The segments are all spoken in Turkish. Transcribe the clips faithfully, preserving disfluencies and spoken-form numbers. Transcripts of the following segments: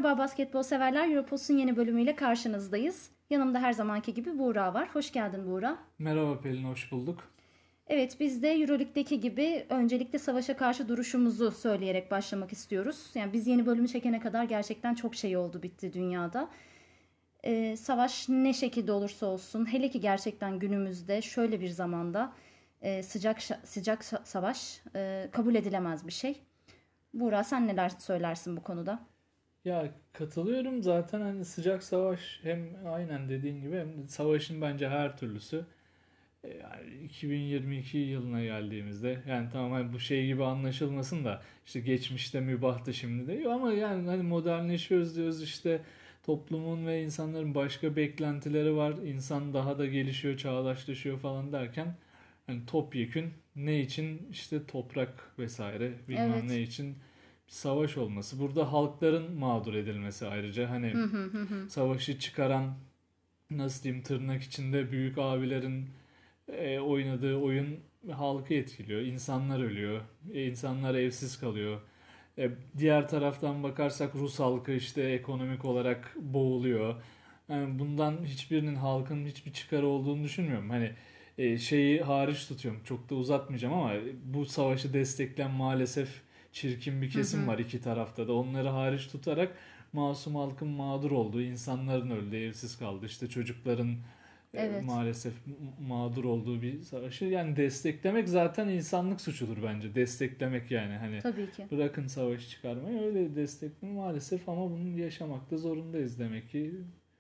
Merhaba basketbol severler, Europulse'un yeni bölümüyle karşınızdayız. Yanımda her zamanki gibi Buğra var. Hoş geldin Buğra. Merhaba Pelin, hoş bulduk. Evet, biz de Euroleague'deki gibi öncelikle savaşa karşı duruşumuzu söyleyerek başlamak istiyoruz. Yani biz yeni bölümü çekene kadar gerçekten çok şey oldu bitti dünyada. Ee, savaş ne şekilde olursa olsun, hele ki gerçekten günümüzde şöyle bir zamanda e, sıcak sıcak savaş e, kabul edilemez bir şey. Buğra, sen neler söylersin bu konuda? Ya katılıyorum zaten hani sıcak savaş hem aynen dediğin gibi hem de savaşın bence her türlüsü. E, Yani iki bin yirmi iki yılına geldiğimizde yani tamam hani bu şey gibi anlaşılmasın da işte geçmişte mübahtı şimdi de yok ama yani hani modernleşiyoruz diyoruz işte toplumun ve insanların başka beklentileri var. İnsan daha da gelişiyor, çağdaşlaşıyor falan derken hani topyekün ne için işte toprak vesaire bilmem Evet. ne için bir savaş olması. Burada halkların mağdur edilmesi ayrıca hani Hı hı hı hı. savaşı çıkaran nasıl diyeyim tırnak içinde büyük abilerin e, oynadığı oyun halkı etkiliyor. İnsanlar ölüyor. E, insanlar evsiz kalıyor. E, diğer taraftan bakarsak Rus halkı işte ekonomik olarak boğuluyor. Yani bundan hiçbirinin halkın hiçbir çıkarı olduğunu düşünmüyorum. Hani e, şeyi hariç tutuyorum. Çok da uzatmayacağım ama bu savaşı destekleyen maalesef çirkin bir Hı kesim hı. var iki tarafta da. Onları hariç tutarak masum halkın mağdur olduğu, insanların öldüğü, evsiz kaldı. İşte çocukların e, Evet. maalesef mağdur olduğu bir savaşı yani desteklemek zaten insanlık suçudur bence. Desteklemek yani hani Tabii ki. bırakın savaşı çıkarmayı öyle desteklemek maalesef ama bunu yaşamakta zorundayız demek ki.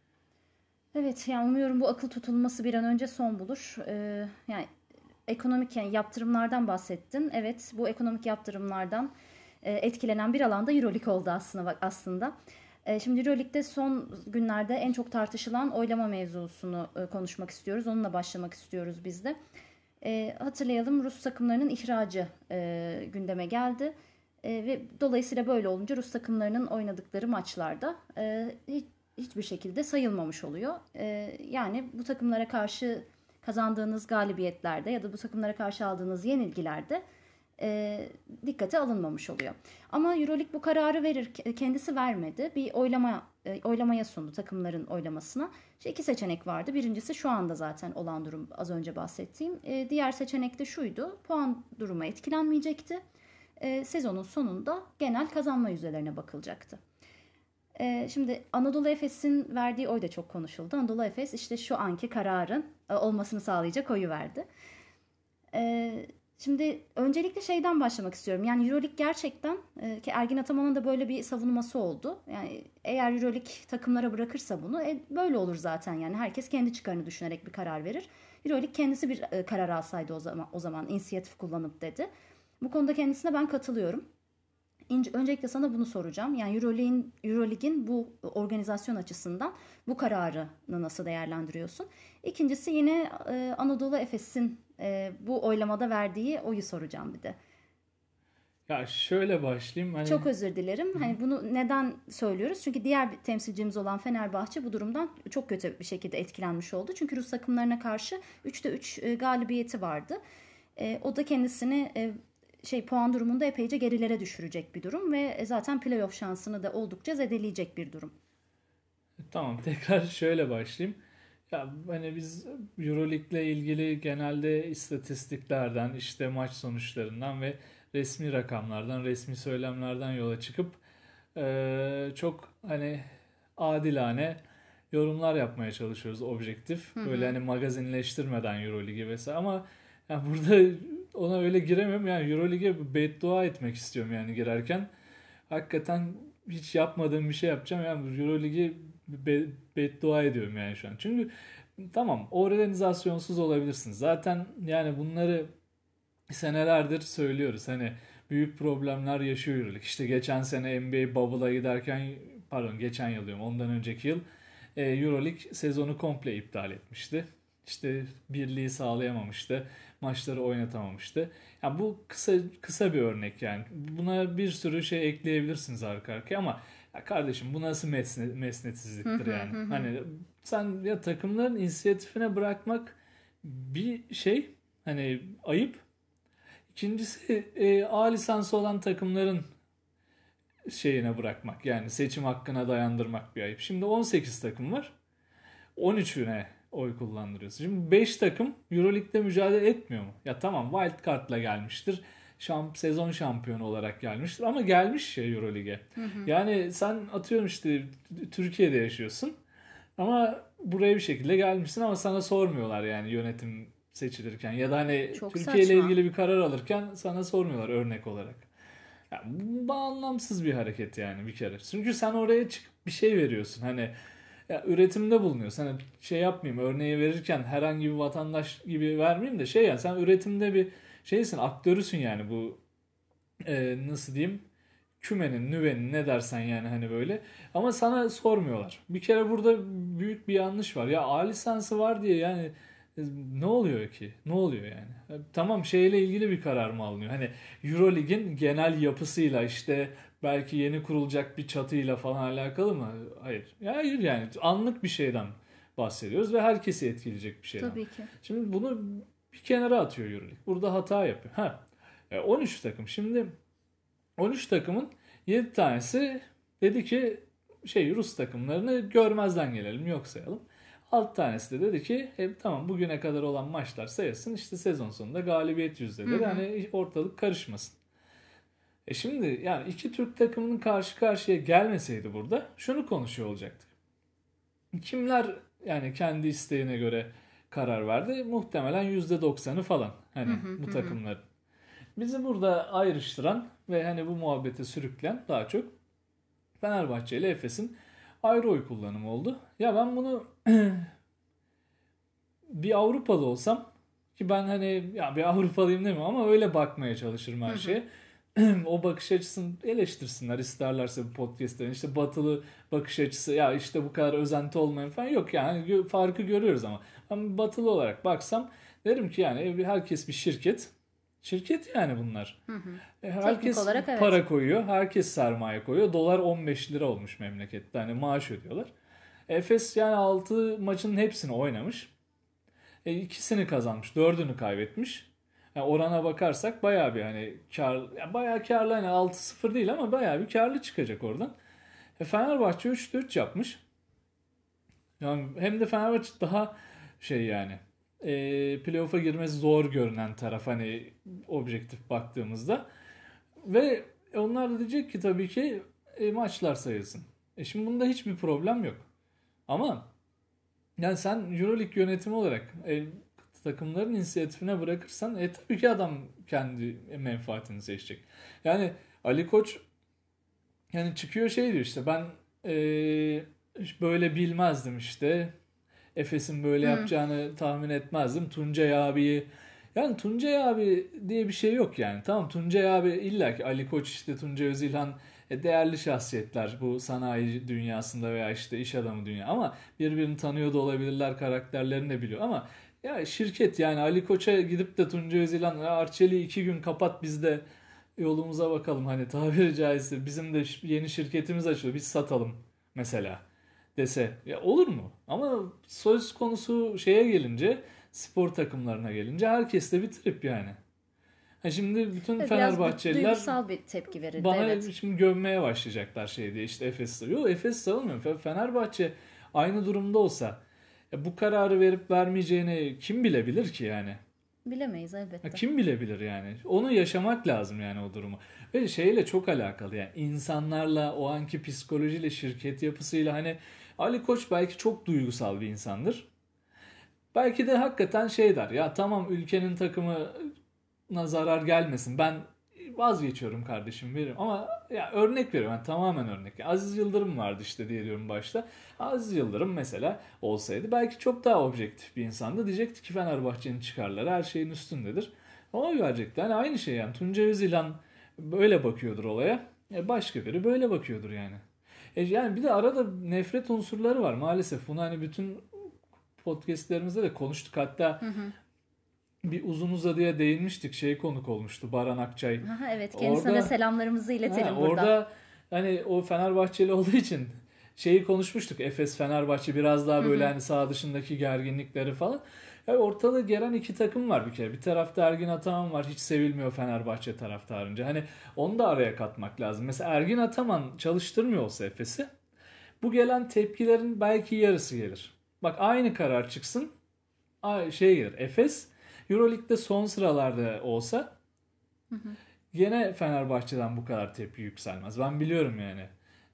Evet, yani umuyorum bu akıl tutulması bir an önce son bulur. Ee, yani ekonomik yani yaptırımlardan bahsettin. Evet, bu ekonomik yaptırımlardan e, etkilenen bir alanda Euroleague oldu aslında bak aslında. E, şimdi Euroleague'de son günlerde en çok tartışılan oylama mevzusunu e, konuşmak istiyoruz. Onunla başlamak istiyoruz biz de. E, hatırlayalım, Rus takımlarının ihracı e, gündeme geldi. E, ve dolayısıyla böyle olunca Rus takımlarının oynadıkları maçlarda e, hiç, hiçbir şekilde sayılmamış oluyor. E, yani bu takımlara karşı kazandığınız galibiyetlerde ya da bu takımlara karşı aldığınız yenilgilerde e, dikkate alınmamış oluyor. Ama Euroleague bu kararı verir kendisi vermedi. Bir oylama e, oylamaya sundu, takımların oylamasına. İşte iki seçenek vardı. Birincisi şu anda zaten olan durum, az önce bahsettiğim. E, diğer seçenek de şuydu: puan durumu etkilenmeyecekti. E, sezonun sonunda genel kazanma yüzdelerine bakılacaktı. E, şimdi Anadolu Efes'in verdiği oy da çok konuşuldu. Anadolu Efes işte şu anki kararın e, olmasını sağlayacak oyu verdi. Ee, Şimdi öncelikle şeyden başlamak istiyorum. Yani Euroleague gerçekten e, ki Ergin Ataman'ın da böyle bir savunması oldu. Yani eğer Euroleague takımlara bırakırsa bunu e, böyle olur zaten. Yani herkes kendi çıkarını düşünerek bir karar verir. Euroleague kendisi bir e, karar alsaydı o zaman o zaman inisiyatif kullanıp dedi. Bu konuda kendisine ben katılıyorum. İnce, öncelikle sana bunu soracağım. Yani Euroleague'in, Euroleague'in bu organizasyon açısından bu kararını nasıl değerlendiriyorsun? İkincisi yine e, Anadolu Efes'in e, bu oylamada verdiği oyu soracağım bir de. Ya şöyle başlayayım hani Çok özür dilerim. Hani bunu neden söylüyoruz? Çünkü diğer bir temsilcimiz olan Fenerbahçe bu durumdan çok kötü bir şekilde etkilenmiş oldu. Çünkü Rus takımlarına karşı üçte üç e, galibiyeti vardı. E, o da kendisini e, şey puan durumunda epeyce gerilere düşürecek bir durum ve zaten playoff şansını da oldukça zedeleyecek bir durum. tamam tekrar şöyle başlayayım. Ya hani biz Euroleague'le ilgili genelde istatistiklerden, işte maç sonuçlarından ve resmi rakamlardan, resmi söylemlerden yola çıkıp eee, çok hani adilane yorumlar yapmaya çalışıyoruz objektif. Hı Böyle hı. hani magazinleştirmeden Euroleague'i vesaire ama ya burada ona öyle giremiyorum. Yani Euroleague'e beddua etmek istiyorum yani girerken. Hakikaten hiç yapmadığım bir şey yapacağım. Yani Euroligi be, beddua ediyorum yani şu an. Çünkü tamam organizasyonsuz olabilirsiniz. Zaten yani bunları senelerdir söylüyoruz. Hani büyük problemler yaşıyor Euroleague. İşte geçen sene N B A Bubble'a giderken pardon geçen yıl diyorum ondan önceki yıl e, Euroleague sezonu komple iptal etmişti. İşte birliği sağlayamamıştı. Maçları oynatamamıştı. Yani bu kısa kısa bir örnek yani. Buna bir sürü şey ekleyebilirsiniz arka arkaya ama ya kardeşim bu nasıl mesne, Hı mesnetsizliktir hı yani. hı hı. Hani sen ya takımların inisiyatifine bırakmak bir şey hani ayıp. İkincisi e, A lisansı olan takımların şeyine bırakmak. Yani seçim hakkına dayandırmak bir ayıp. Şimdi on sekiz takım var. on üçüne oy kullandırıyorsun. Şimdi beş takım Euroleague'de mücadele etmiyor mu? Ya tamam, wild card'la gelmiştir. Şamp sezon şampiyonu olarak gelmiştir ama gelmiş ya Euroleague'e. Hı hı. Yani sen atıyorum işte Türkiye'de yaşıyorsun ama buraya bir şekilde gelmişsin ama sana sormuyorlar yani yönetim seçilirken ya da hani Çok Türkiye ile saçma. ilgili bir karar alırken sana sormuyorlar örnek olarak. Ya bu anlamsız bir hareket yani bir kere. Çünkü sen oraya çıkıp bir şey veriyorsun. Hani ya üretimde bulunuyorsun. Hani şey yapmayayım, örneği verirken herhangi bir vatandaş gibi vermeyeyim de şey yani sen üretimde bir şeysin, aktörüsün yani bu e, nasıl diyeyim, kümenin, nüvenin, ne dersen yani hani böyle. Ama sana sormuyorlar. Bir kere burada büyük bir yanlış var. Ya A lisansı var diye yani e, ne oluyor ki? Ne oluyor yani? E, Tamam, şeyle ilgili bir karar mı alınıyor? Hani Eurolig'in genel yapısıyla işte belki yeni kurulacak bir çatıyla falan alakalı mı? Hayır. Ya hayır yani anlık bir şeyden bahsediyoruz ve herkesi etkileyecek bir şeyden. Tabii ki. Şimdi bunu bir kenara atıyor Euroleague. Burada hata yapıyor. Ha. e, on üç takım. Şimdi on üç takımın yedi tanesi dedi ki şey Rus takımlarını görmezden gelelim, yok sayalım. altı tanesi de dedi ki e, tamam bugüne kadar olan maçlar sayılsın, işte sezon sonunda galibiyet yüzdeleri, hani ortalık karışmasın. E şimdi yani iki Türk takımının karşı karşıya gelmeseydi burada şunu konuşuyor olacaktık. Kimler yani kendi isteğine göre karar verdi? Muhtemelen yüzde doksanı falan hani Hı hı bu hı hı. takımlar. Bizi burada ayrıştıran ve hani bu muhabbete sürükleyen daha çok Fenerbahçe ile Efes'in ayrı oy kullanımı oldu. Ya ben bunu bir Avrupalı olsam, ki ben hani ya bir Avrupalıyım demiyorum ama öyle bakmaya çalışırım Hı her hı. şeye. O bakış açısını eleştirsinler isterlerse bu podcast'ten. İşte batılı bakış açısı ya işte bu kadar özenti olmayın falan, yok yani gö- farkı görüyoruz ama. Ama batılı olarak baksam derim ki yani herkes bir şirket. Şirket yani bunlar. Hı hı. E, Teknik Herkes olarak evet. para koyuyor, herkes sermaye koyuyor. Dolar on beş lira olmuş memlekette. Hani maaş ödüyorlar. Efes yani altı maçın hepsini oynamış. E, ikisini kazanmış, dördünü kaybetmiş. Yani orana bakarsak bayağı bir hani kar, yani bayağı karlı, hani altı sıfır değil ama bayağı bir karlı çıkacak oradan. E, Fenerbahçe üçte üç yapmış. Yani hem de Fenerbahçe daha şey yani e, playoff'a girmesi zor görünen taraf hani objektif baktığımızda. Ve onlar da diyecek ki tabii ki e, maçlar sayılsın. E şimdi bunda hiçbir problem yok. Ama yani sen Euroleague yönetimi olarak e, takımların inisiyatifine bırakırsan e tabii ki adam kendi menfaatini seçecek. Yani Ali Koç yani çıkıyor şey diyor, işte ben e, böyle bilmezdim işte. Efes'in böyle Hı. yapacağını tahmin etmezdim. Tuncay abiyi, yani Tuncay abi diye bir şey yok yani. Tamam, Tuncay abi illa ki Ali Koç, işte Tuncay Özilhan e, değerli şahsiyetler bu sanayi dünyasında veya işte iş adamı dünya, ama birbirini tanıyor da olabilirler, karakterlerini de biliyor ama ya şirket yani Ali Koç'a gidip de Tuncay Özilhan Arçelik'i iki gün kapat biz de yolumuza bakalım, hani tabiri caizse bizim de yeni şirketimiz açılıyor biz satalım mesela dese ya olur mu? Ama söz konusu şeye gelince, spor takımlarına gelince herkes de bir trip yani. Ha şimdi bütün Evet, biraz du- Fenerbahçeliler duygusal bir tepki verildi. bana Evet. şimdi gömmeye başlayacaklar şey diye, işte Efes. Yok, Efes savunmuyorum. Fe- Fenerbahçe aynı durumda olsa e, bu kararı verip vermeyeceğini kim bilebilir ki yani? Bilemeyiz Ha, elbette. kim bilebilir yani? Onu yaşamak lazım yani o durumu. Ve şeyle çok alakalı yani insanlarla, o anki psikolojiyle, şirket yapısıyla, hani Ali Koç belki çok duygusal bir insandır. Belki de hakikaten şey der ya, tamam ülkenin takımına zarar gelmesin, ben vazgeçiyorum kardeşim, veririm ama ya örnek veriyorum yani, tamamen örnek. Aziz Yıldırım vardı işte diye diyorum başta. Aziz Yıldırım mesela olsaydı belki çok daha objektif bir insandı. Diyecekti ki Fenerbahçe'nin çıkarları her şeyin üstündedir. Oy verecekti. Hani aynı şey yani, Tuncay Özilhan böyle bakıyordur olaya. E başka biri böyle bakıyordur yani. E yani bir de arada nefret unsurları var maalesef. Bunu hani bütün podcastlerimizde de konuştuk. Hatta Hı hı. bir uzun uzadıya değinmiştik. Şey konuk olmuştu, Baran Akçay. Aha, evet, kendisine de Orada selamlarımızı ha, iletelim buradan. orada hani o Fenerbahçeli olduğu için şeyi konuşmuştuk. Efes Fenerbahçe biraz daha Hı böyle hı. hani saha dışındaki gerginlikleri falan. Ya ortada gelen iki takım var bir kere. Bir tarafta Ergin Ataman var. Hiç sevilmiyor Fenerbahçe taraftarınca. Hani onu da araya katmak lazım. Mesela Ergin Ataman çalıştırmıyor olsa Efes'i, bu gelen tepkilerin belki yarısı gelir. Bak aynı karar çıksın. Şey gelir. Efes Euroleague'de son sıralarda olsa Hı hı. gene Fenerbahçe'den bu kadar tepki yükselmez. Ben biliyorum yani.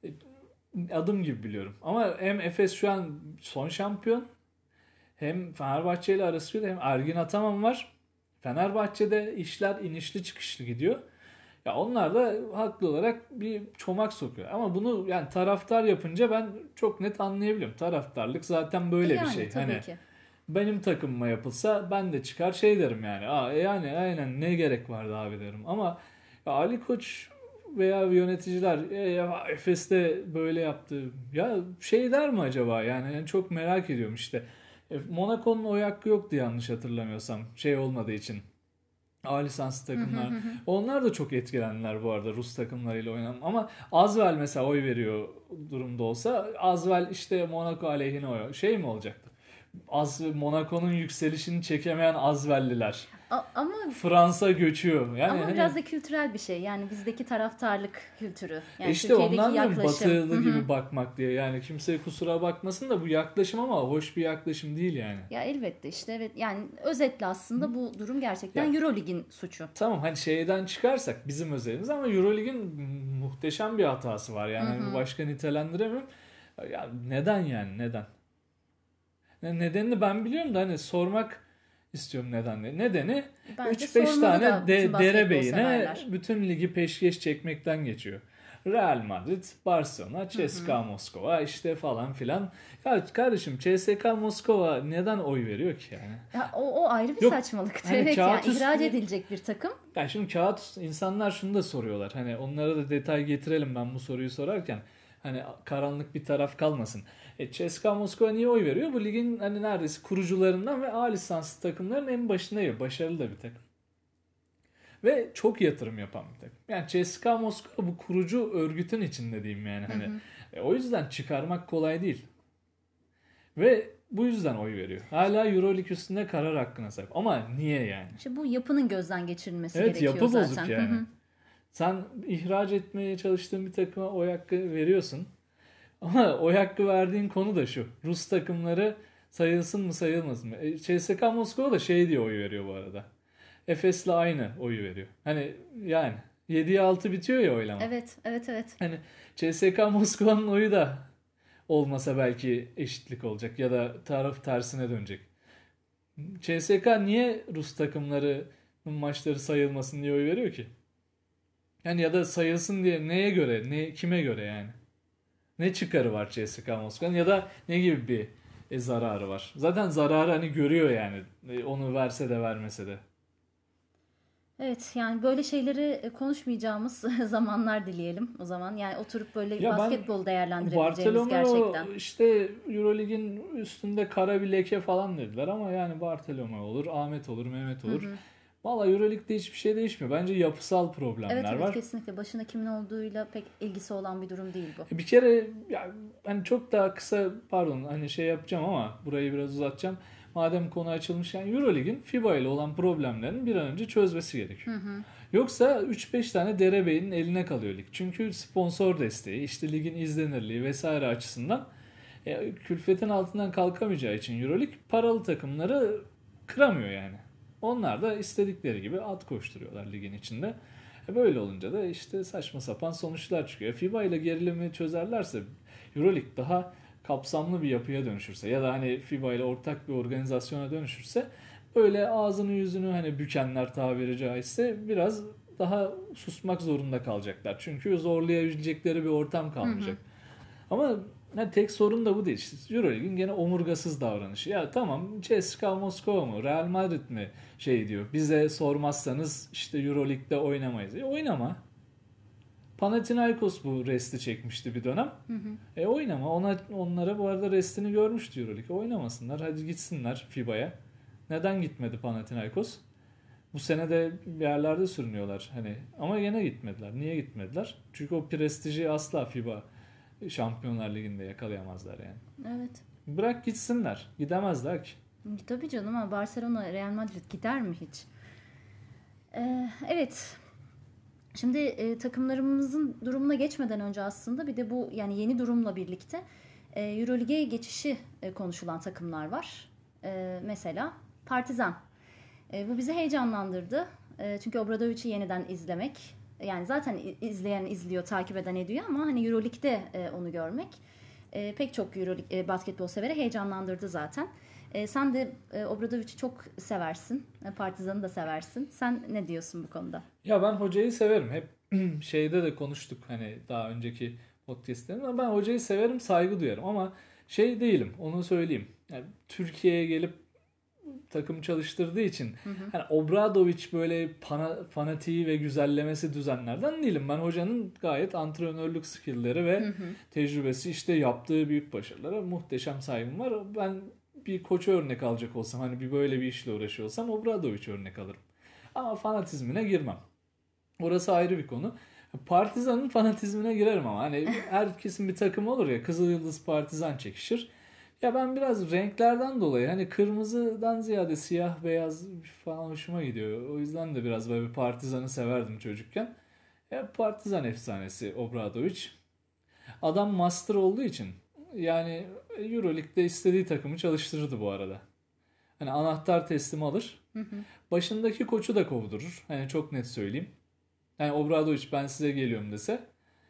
Adım gibi biliyorum. Ama hem Efes şu an son şampiyon, hem Fenerbahçe ile arası kötü, hem Ergin Ataman var. Fenerbahçe'de işler inişli çıkışlı gidiyor. Ya onlar da haklı olarak bir çomak sokuyor. Ama bunu yani taraftar yapınca ben çok net anlayabiliyorum. Taraftarlık zaten E böyle bir yani şey. tabii Hani ki. benim takımıma yapılsa ben de çıkar şey derim yani. Aa, e yani aynen ne gerek vardı abi derim. Ama ya Ali Koç veya yöneticiler e, ya Efes'te böyle yaptı. Ya şey der mi acaba yani, yani çok merak ediyorum işte. E, Monaco'nun oy hakkı yoktu yanlış hatırlamıyorsam. Şey olmadığı için. A lisanslı Hı hı takımlar. hı hı. Onlar da çok etkilendiler bu arada Rus takımlarıyla oynanan. Ama Asvel mesela oy veriyor durumda olsa, Asvel işte Monaco aleyhine oy. Şey mi olacaktı? Az Monaco'nun yükselişini çekemeyen Azvelliler. A- ama Fransa göçüyor. Yani ama hani biraz da kültürel bir şey. Yani bizdeki taraftarlık kültürü. e Yani işte Türkiye'deki ondan diyorum yaklaşım. Hı batılı hı. gibi bakmak diye. Yani kimse kusura bakmasın da bu yaklaşım ama hoş bir yaklaşım değil yani. Ya elbette işte evet yani özetle aslında bu durum gerçekten Ya Eurolig'in suçu. tamam hani şeyden çıkarsak bizim özelimiz, ama Euroleague'in muhteşem bir hatası var. Hı Yani hani hı. başka nitelendiremem. Ya neden yani neden? Ne- Nedenini ben biliyorum da hani sormak istiyorum neden diye. Nedeni Bence üç beş sormalı tane da bütün de basketbol derebeyine severler. bütün ligi peşkeş çekmekten geçiyor. Real Madrid, Barcelona, Hı C S K A hı. Moskova işte falan filan. Ya kardeşim C S K A Moskova neden oy veriyor ki yani? Ya o, o ayrı bir Yok saçmalıktı. hani Evet kağıt yani ihraç üstünde, edilecek bir takım. yani şimdi kağıt üstü insanlar şunu da soruyorlar. Hani onlara da detay getirelim ben bu soruyu sorarken. Hani karanlık bir taraf kalmasın. E, C S K A Moskova niye oy veriyor? Bu ligin hani neredeyse kurucularından ve A lisanslı takımların en başında yer. Başarılı da bir takım. Ve çok yatırım yapan bir takım. Yani C S K A Moskova bu kurucu örgütün içinde diyeyim yani. Hı Hani hı. e, o yüzden çıkarmak kolay değil. Ve bu yüzden oy veriyor. Hala Euroleague üstünde karar hakkına sahip. Ama niye yani? İşte bu yapının gözden geçirilmesi Evet, gerekiyor yapı bozuk zaten. Hı yani. hı. Sen ihraç etmeye çalıştığın bir takıma oy hakkı veriyorsun. Ama oy hakkı verdiğin konu da şu: Rus takımları sayılsın mı sayılmasın mı? E, C S K A Moskova da şey diye oy veriyor bu arada. Efes'le aynı oyu veriyor. Hani yani yediye altı bitiyor ya oylama. Evet, evet, evet. Hani C S K A Moskova'nın oyu da olmasa belki eşitlik olacak ya da taraf tersine dönecek. C S K niye Rus takımlarının maçları sayılmasın diye oy veriyor ki? Yani ya da sayılsın diye neye göre, ne kime göre yani? Ne çıkarı var C S K A Moskova'nın ya da ne gibi bir e, zararı var? Zaten zararı hani görüyor yani. E, onu verse de vermese de. Evet yani böyle şeyleri konuşmayacağımız zamanlar dileyelim o zaman. Yani oturup böyle Ya ben basketbol değerlendirebileceğimiz Bartolomeo gerçekten. işte Eurolig'in üstünde kara bir leke falan dediler ama yani Bartolomeo olur, Ahmet olur, Mehmet Hı olur. hı. Valla Euroleague'de hiçbir şey değişmiyor. Bence yapısal Evet problemler evet var. kesinlikle başına kimin olduğuyla pek ilgisi olan bir durum değil bu. Bir kere ya, hani çok daha kısa pardon hani şey yapacağım ama burayı biraz uzatacağım. Madem konu açılmışken Eurolig'in FIBA ile olan problemlerini bir an önce çözmesi gerekiyor. Hı hı. Yoksa üç beş tane derebeyinin eline kalıyor lig. Çünkü sponsor desteği, işte ligin izlenirliği vesaire açısından e, külfetin altından kalkamayacağı için Euroleague paralı takımları kıramıyor yani. Onlar da istedikleri gibi at koşturuyorlar ligin içinde. E böyle olunca da işte saçma sapan sonuçlar çıkıyor. FIBA ile gerilimi çözerlerse, Euroleague daha kapsamlı bir yapıya dönüşürse ya da hani FIBA ile ortak bir organizasyona dönüşürse, böyle ağzını yüzünü hani bükenler tabiri caizse biraz daha susmak zorunda kalacaklar. Çünkü zorlayabilecekleri bir ortam Hı hı. kalmayacak. Ama ne tek sorun da bu değil. İşte Euroleague'in gene omurgasız davranışı. Ya tamam, C S K A Moskova mı, Real Madrid mi şey diyor. Bize sormazsanız işte Euroleague'de oynamayız. E oynama. Panathinaikos bu resti çekmişti bir dönem. Hı hı. E oynama. Ona, onlara bu arada restini görmüştü Euroleague. Oynamasınlar. Hadi gitsinler FIBA'ya. Neden gitmedi Panathinaikos? Bu sene de bir yerlerde sürünüyorlar hani, ama yine gitmediler. Niye gitmediler? Çünkü o prestiji asla FIBA Şampiyonlar Ligi'nde yakalayamazlar yani. Evet. Bırak gitsinler. Gidemezler ki. Tabii canım, ama Barcelona, Real Madrid gider mi hiç? Ee, evet. Şimdi e, takımlarımızın durumuna geçmeden önce aslında bir de bu yani yeni durumla birlikte e, Eurolig'e geçişi e, konuşulan takımlar var. E, mesela Partizan. E, bu bizi heyecanlandırdı. E, çünkü Obradovic'i yeniden izlemek, yani zaten izleyen izliyor, takip eden ediyor ama hani Euroleague'de e, onu görmek e, pek çok Euroleague e, basketbol severi heyecanlandırdı zaten. E, sen de e, Obradovic'i çok seversin. E, Partizan'ı da seversin. Sen ne diyorsun bu konuda? Ya ben hocayı severim. Hep şeyde de konuştuk hani daha önceki podcast'lerinde. Ama ben hocayı severim, saygı duyarım ama şey değilim, onu söyleyeyim. Yani Türkiye'ye gelip takım çalıştırdığı için Hı hı. hani Obradovic böyle pana, fanatiği ve güzellemesi düzenlerden değilim. Ben hocanın gayet antrenörlük skill'leri ve Hı hı. tecrübesi, işte yaptığı büyük başarılara muhteşem saygım var. Ben bir koçu örnek alacak olsam, hani bir böyle bir işle uğraşıyorsam Obradovic örnek alırım. Ama fanatizmine girmem. Orası ayrı bir konu. Partizan'ın fanatizmine girerim ama hani herkesin bir takımı olur ya, Kızılyıldız Partizan çekişir. Ya ben biraz renklerden dolayı hani kırmızıdan ziyade siyah beyaz falan hoşuma gidiyor. O yüzden de biraz böyle Partizan'ı severdim çocukken. Ya Partizan efsanesi Obradovic. Adam master olduğu için yani Euroleague'de istediği takımı çalıştırırdı bu arada. Hani anahtar teslim alır. Hı hı. Başındaki koçu da kovdurur. Hani çok net söyleyeyim. Yani Obradovic ben size geliyorum dese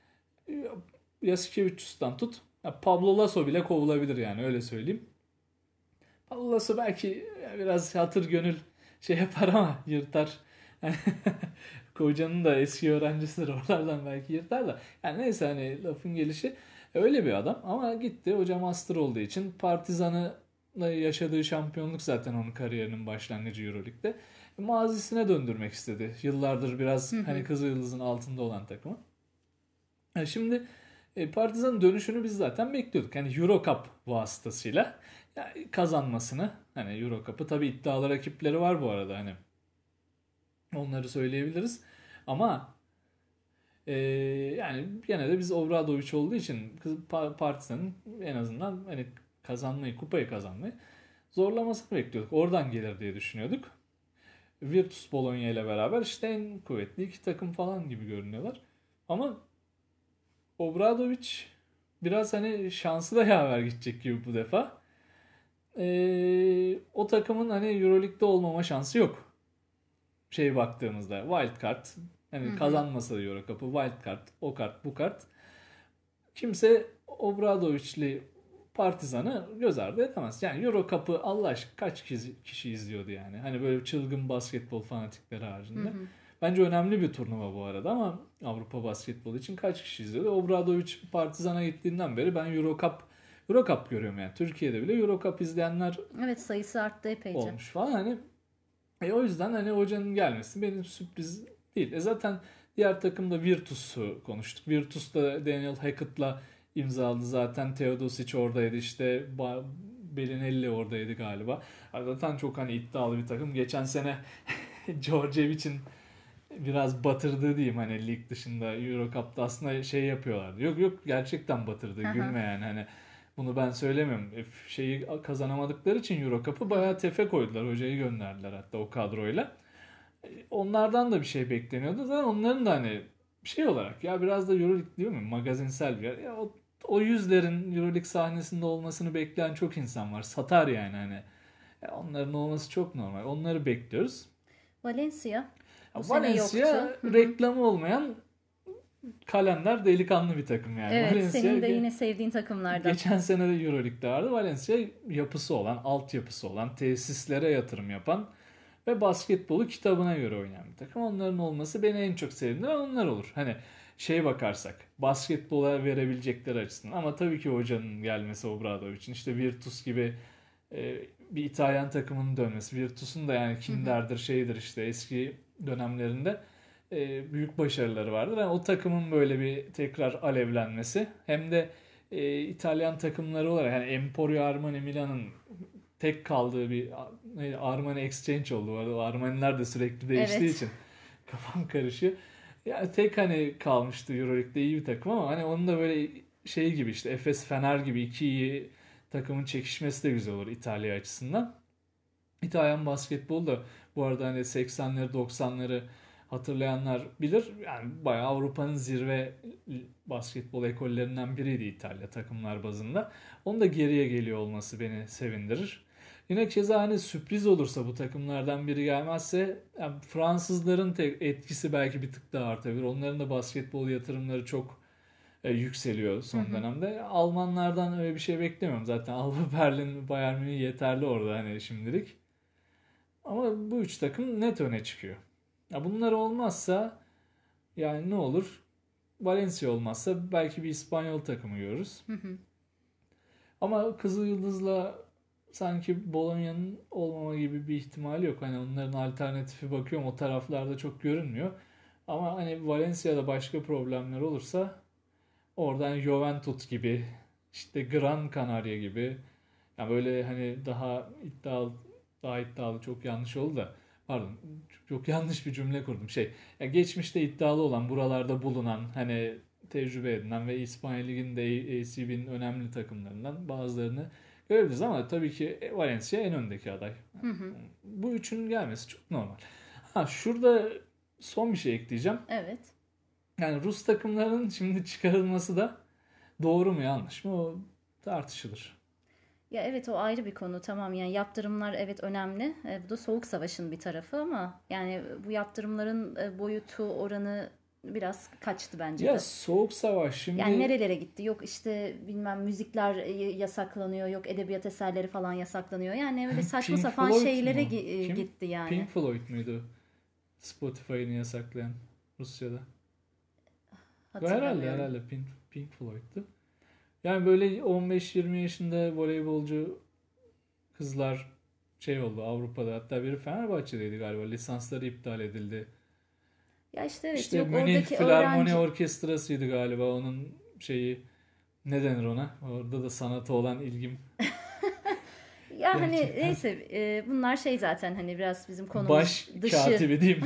Yasikevicius'tan tut, ya Pablo Laso bile kovulabilir yani, öyle söyleyeyim. Pablo Laso belki biraz hatır gönül şey yapar ama yırtar. Yani Kocanın da eski öğrencisidir, oralardan belki yırtar da. Yani neyse, hani lafın gelişi öyle bir adam ama gitti hoca master olduğu için Partizan'ı yaşadığı şampiyonluk zaten onun kariyerinin başlangıcı Euroleague'de. Mazisine döndürmek istedi. Yıllardır biraz Hı hani hı. Kızılyıldız'ın altında olan takımı. Yani şimdi e, Partizan'ın dönüşünü biz zaten bekliyorduk. Yani Euro Cup vasıtasıyla yani kazanmasını, hani Euro Cup'ı, tabii iddialı rakipleri var bu arada, hani onları söyleyebiliriz. Ama e, yani gene de biz Obradovic olduğu için Partizan'ın en azından hani kazanmayı, kupayı kazanmayı zorlamasını bekliyorduk. Oradan gelir diye düşünüyorduk. Virtus Bologna ile beraber işte en kuvvetli iki takım falan gibi görünüyorlar. Ama Obradovic biraz hani şansı da yaver gidecek gibi bu defa. Ee, o takımın hani Euroleague'de olmama şansı yok. Şey baktığımızda wild card, Hı hani hı. kazanmasa da Euro Cup'ı, wild card, o kart bu kart. Kimse Obradovic'li Partizan'ı göz ardı edemez. Yani Euro Cup'ı Allah aşkına kaç kişi, kişi izliyordu yani? Hani böyle çılgın basketbol fanatikleri Hı haricinde. hı. Bence önemli bir turnuva bu arada ama Avrupa basketbolu için kaç kişi izliyordu? Obradovic Partizan'a gittiğinden beri ben Euro Cup Euro Cup görüyorum yani. Türkiye'de bile Euro Cup izleyenler Evet, sayısı arttı epeyce. olmuş falan. Hani e, o yüzden hani hocanın gelmesi benim sürpriz değil. E zaten diğer takımda Virtus'u konuştuk. Virtus da Daniel Hackett'la imzaladı zaten. Teodosic oradaydı, işte ba- Belinelli oradaydı galiba. Zaten çok hani iddialı bir takım. Geçen sene Djordjevic'in biraz batırdığı diyeyim, hani lig dışında Euro Cup'ta aslında şey yapıyorlardı. Yok yok, gerçekten batırdı. Hı hı. Gülme yani, hani bunu ben söylemiyorum. E, Şeyi kazanamadıkları için Euro Cup'ı Hı hı. bayağı tefe koydular. Hocayı gönderdiler hatta o kadroyla. E, Onlardan da bir şey bekleniyordu. Zaten onların da hani şey olarak ya biraz da Euroleague değil mi? Magazinsel bir yer. Ya o, o yüzlerin Euroleague sahnesinde olmasını bekleyen çok insan var. Satar yani hani. Ya onların olması çok normal. Onları bekliyoruz. Valencia bu sene Valencia yoktu. Hı hı. reklamı olmayan kalender delikanlı bir takım yani. Evet, Valencia senin de ge- yine sevdiğin takımlardan. geçen sene de Euroleague'de vardı. Valencia yapısı olan, altyapısı olan, tesislere yatırım yapan ve basketbolu kitabına göre oynayan bir takım. Onların olması beni en çok sevindiren onlar olur. Hani şey bakarsak, basketbola verebilecekleri açısından. Ama tabii ki hocanın gelmesi Obradovic'in, işte Virtus gibi e, bir İtalyan takımının dönmesi. Virtus'un da yani Hı hı. Kinder'dir, şeydir, işte eski dönemlerinde e, büyük başarıları vardır. Yani o takımın böyle bir tekrar alevlenmesi, hem de e, İtalyan takımları olarak yani Emporio Armani Milan'ın tek kaldığı bir neydi, Armani Exchange oldu. Bu arada o Armani'ler de sürekli değiştiği Evet. için kafam karışıyor. Yani tek hani kalmıştı Euroleague'de iyi bir takım ama hani onun da böyle şey gibi işte Efes Fener gibi iki iyi takımın çekişmesi de güzel olur İtalya açısından. İtalyan basketbolu da bu arada hani seksenleri doksanları hatırlayanlar bilir. Yani bayağı Avrupa'nın zirve basketbol ekollerinden biriydi İtalya takımlar bazında. Onun da geriye geliyor olması beni sevindirir. Yine keza hani sürpriz olursa bu takımlardan biri gelmezse yani Fransızların tek etkisi belki bir tık daha artabilir. Onların da basketbol yatırımları çok e, yükseliyor Hı son hı. dönemde. Almanlardan öyle bir şey beklemiyorum. Zaten Alba Berlin, Bayern Münih yeterli orada hani şimdilik. Ama bu üç takım net öne çıkıyor. Ya bunlar olmazsa yani ne olur? Valencia olmazsa belki bir İspanyol takımı görürüz. Hı hı. Ama Kızıl Yıldız'la sanki Bologna'nın olmama gibi bir ihtimali yok. Hani onların alternatifi bakıyorum o taraflarda çok görünmüyor. Ama hani Valencia'da başka problemler olursa oradan Juventus gibi işte Gran Canaria gibi yani böyle hani daha iddialı daha iddialı çok yanlış oldu da pardon çok yanlış bir cümle kurdum şey ya geçmişte iddialı olan buralarda bulunan hani tecrübe edinen ve İspanya Ligi'nde A C B'nin önemli takımlarından bazılarını görebiliriz ama tabii ki Valencia en öndeki aday. Hı hı. Bu üçünün gelmesi çok normal. Ha şurada son bir şey ekleyeceğim. Evet. Yani Rus takımlarının şimdi çıkarılması da doğru mu yanlış mı o tartışılır. Ya evet, o ayrı bir konu, tamam, yani yaptırımlar evet önemli. E, bu da soğuk savaşın bir tarafı ama yani bu yaptırımların e, boyutu, oranı biraz kaçtı bence Ya de. soğuk savaş Yani şimdi nerelere gitti? Yok işte bilmem müzikler e, yasaklanıyor, yok edebiyat eserleri falan yasaklanıyor. Yani öyle saçma Pink sapan Floyd şeylere mu? gi- e, Kim? gitti yani. Pink Floyd muydu? Spotify'ını yasaklayan Rusya'da. Herhalde Hatırlamıyorum. herhalde Pink, Pink Floyd'tu. Yani böyle on beş yirmi yaşında voleybolcu kızlar şey oldu Avrupa'da. Hatta biri Fenerbahçe'deydi galiba. Lisansları iptal edildi. Ya işte evet, İşte yok Münih oradaki Filarmoni öğrenci. Orkestrası'ydı galiba onun şeyi. Ne denir ona? Orada da sanata olan ilgim Ya hani gerçekten neyse, e, bunlar şey zaten hani biraz bizim konumuz baş dışı. katibi diyeyim.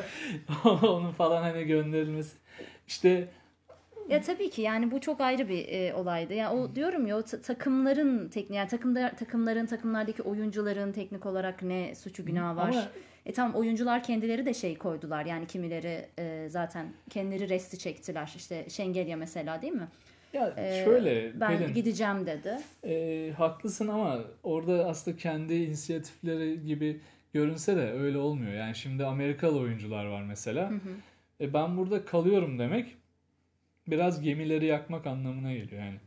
Onun falan hani gönderilmesi. İşte Ya tabii ki yani bu çok ayrı bir e, olaydı. Yani o diyorum ya, o ta- takımların teknik, yani takımda takımların takımlardaki oyuncuların teknik olarak ne suçu günahı var. ama E tamam, oyuncular kendileri de şey koydular. Yani kimileri e, zaten kendileri resti çektiler. İşte Şengelya mesela, değil mi? ya E, şöyle ben Pelin gideceğim dedi. e, haklısın ama orada aslında kendi inisiyatifleri gibi görünse de öyle olmuyor. Yani şimdi Amerikalı oyuncular var Hı mesela. hı. E, ben burada kalıyorum demek biraz gemileri yakmak anlamına geliyor yani.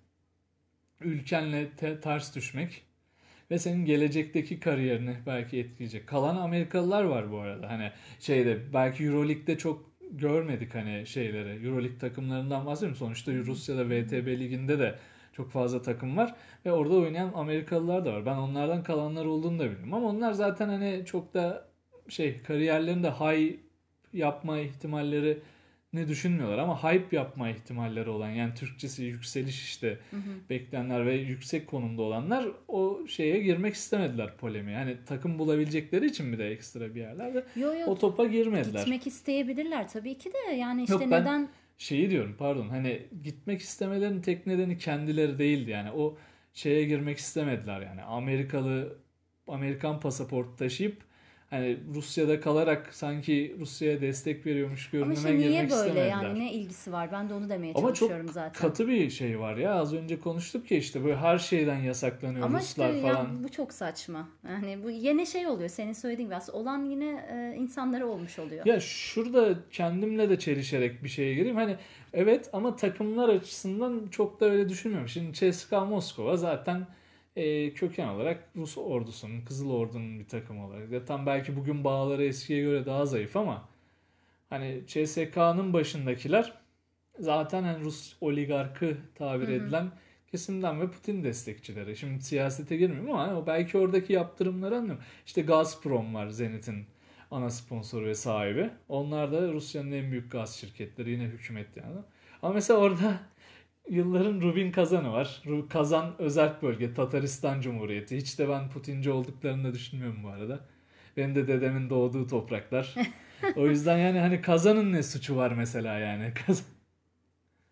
Ülkenle te- ters düşmek ve senin gelecekteki kariyerini belki etkileyecek. Kalan Amerikalılar var bu arada. Hani şeyde belki Euroleague'de çok görmedik hani şeyleri. Euroleague takımlarından bahsediyorum. Sonuçta Rusya'da V T B liginde de çok fazla takım var ve orada oynayan Amerikalılar da var. Ben onlardan kalanlar olduğunu da biliyorum ama onlar zaten hani çok da şey kariyerlerinde high yapma ihtimalleri ne düşünmüyorlar ama hype yapma ihtimalleri olan yani Türkçesi yükseliş işte Hı hı. bekleyenler ve yüksek konumda olanlar o şeye girmek istemediler polemiğe. Yani takım bulabilecekleri için bir de ekstra bir yerlerde Yo yo, o topa girmediler. gitmek isteyebilirler tabii ki de, yani işte Yok ben neden. şeyi diyorum pardon hani gitmek istemelerinin tek nedeni kendileri değildi yani o şeye girmek istemediler yani Amerikalı Amerikan pasaportu taşıyıp hani Rusya'da kalarak sanki Rusya'ya destek veriyormuş Ama görünüme işte niye girmek böyle, yani istemediler. ne ilgisi var? Ben de onu demeye Ama çok çalışıyorum zaten. katı bir şey var ya az önce konuştuk ya işte böyle her şeyden yasaklanıyor Ama işte Ruslar ya falan. bu çok saçma. Yani bu yine şey oluyor, senin söylediğin gibi aslında olan yine e, insanlara olmuş oluyor. Ya şurada kendimle de çelişerek bir şeye gireyim. Hani evet ama takımlar açısından çok da öyle düşünmüyorum. Şimdi C S K A Moskova zaten e, köken olarak Rus ordusunun, Kızıl Ordu'nun bir takımı olarak. Ya tam belki bugün bağları eskiye göre daha zayıf ama hani C S K A'nın başındakiler zaten hani Rus oligarkı Hı tabir hı. edilen kesimden ve Putin destekçileri. Şimdi siyasete girmiyorum ama o belki oradaki yaptırımları anlıyorum. İşte Gazprom var Zenit'in ana sponsoru ve sahibi. Onlar da Rusya'nın en büyük gaz şirketleri yine hükümet yani. Ama mesela orada yılların Rubin Kazan'ı var. Ru- Kazan özerk bölge Tataristan Cumhuriyeti. Hiç de ben Putinci olduklarını da düşünmüyorum bu arada. Benim de dedemin doğduğu topraklar. O yüzden yani hani Kazan'ın ne suçu var mesela yani? Kazan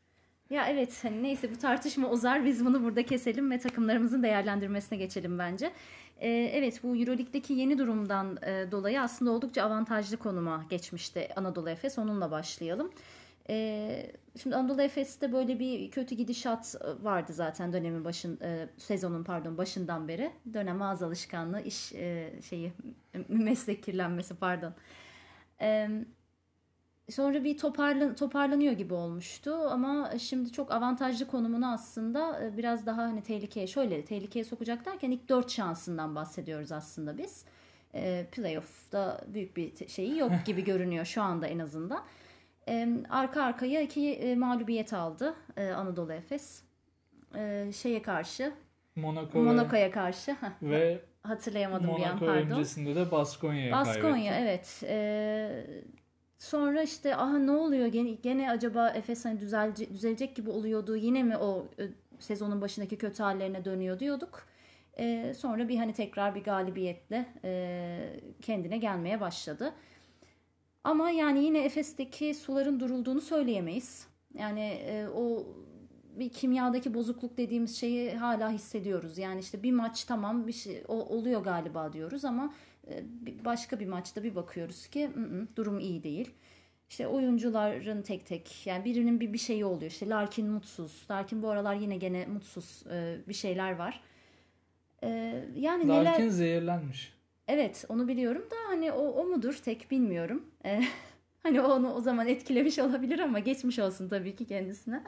Ya evet, hani neyse, bu tartışma uzar, biz bunu burada keselim ve takımlarımızın değerlendirmesine geçelim bence. Ee, evet, bu Euroleague'deki yeni durumdan e, dolayı aslında oldukça avantajlı konuma geçmişti Anadolu Efes. Onunla başlayalım. Ee, şimdi Anadolu Efes'te böyle bir kötü gidişat e, vardı zaten dönemin başın e, sezonun pardon başından beri. Dönem ağız alışkanlığı, iş e, şeyi meslek kirlenmesi pardon. Ee, Sonra bir toparlan toparlanıyor gibi olmuştu ama şimdi çok avantajlı konumunu aslında e, biraz daha hani tehlikeye şöyle tehlikeye sokacak derken ilk dört şansından bahsediyoruz aslında biz. E, playoff'ta büyük bir te- şeyi yok gibi görünüyor şu anda en azından. E, arka arkaya iki e, mağlubiyet aldı e, Anadolu Efes. E, şeye karşı, Monaco ve Monaco'ya karşı. Heh, ve hatırlayamadım bir an, Monaco pardon. öncesinde de Baskonya'ya Baskonya, kaybetti. evet. Ee, sonra işte aha ne oluyor gene, gene acaba Efes hani düzelce, düzelecek gibi oluyordu. Yine mi o e, sezonun başındaki kötü hallerine dönüyor diyorduk. Ee, sonra bir hani tekrar bir galibiyetle e, kendine gelmeye başladı. Ama yani yine Efes'teki suların durulduğunu söyleyemeyiz. Yani e, o bir kimyadaki bozukluk dediğimiz şeyi hala hissediyoruz. Yani işte bir maç tamam bir şey o, oluyor galiba diyoruz ama e, başka bir maçta bir bakıyoruz ki ı-ı, durum iyi değil. İşte oyuncuların tek tek yani birinin bir bir şeyi oluyor. İşte Larkin mutsuz. Larkin bu aralar yine gene mutsuz, e, bir şeyler var. E, yani neler. Larkin zehirlenmiş. Evet, onu biliyorum da hani o, o mudur tek bilmiyorum. Ee, hani onu o zaman etkilemiş olabilir ama geçmiş olsun tabii ki kendisine.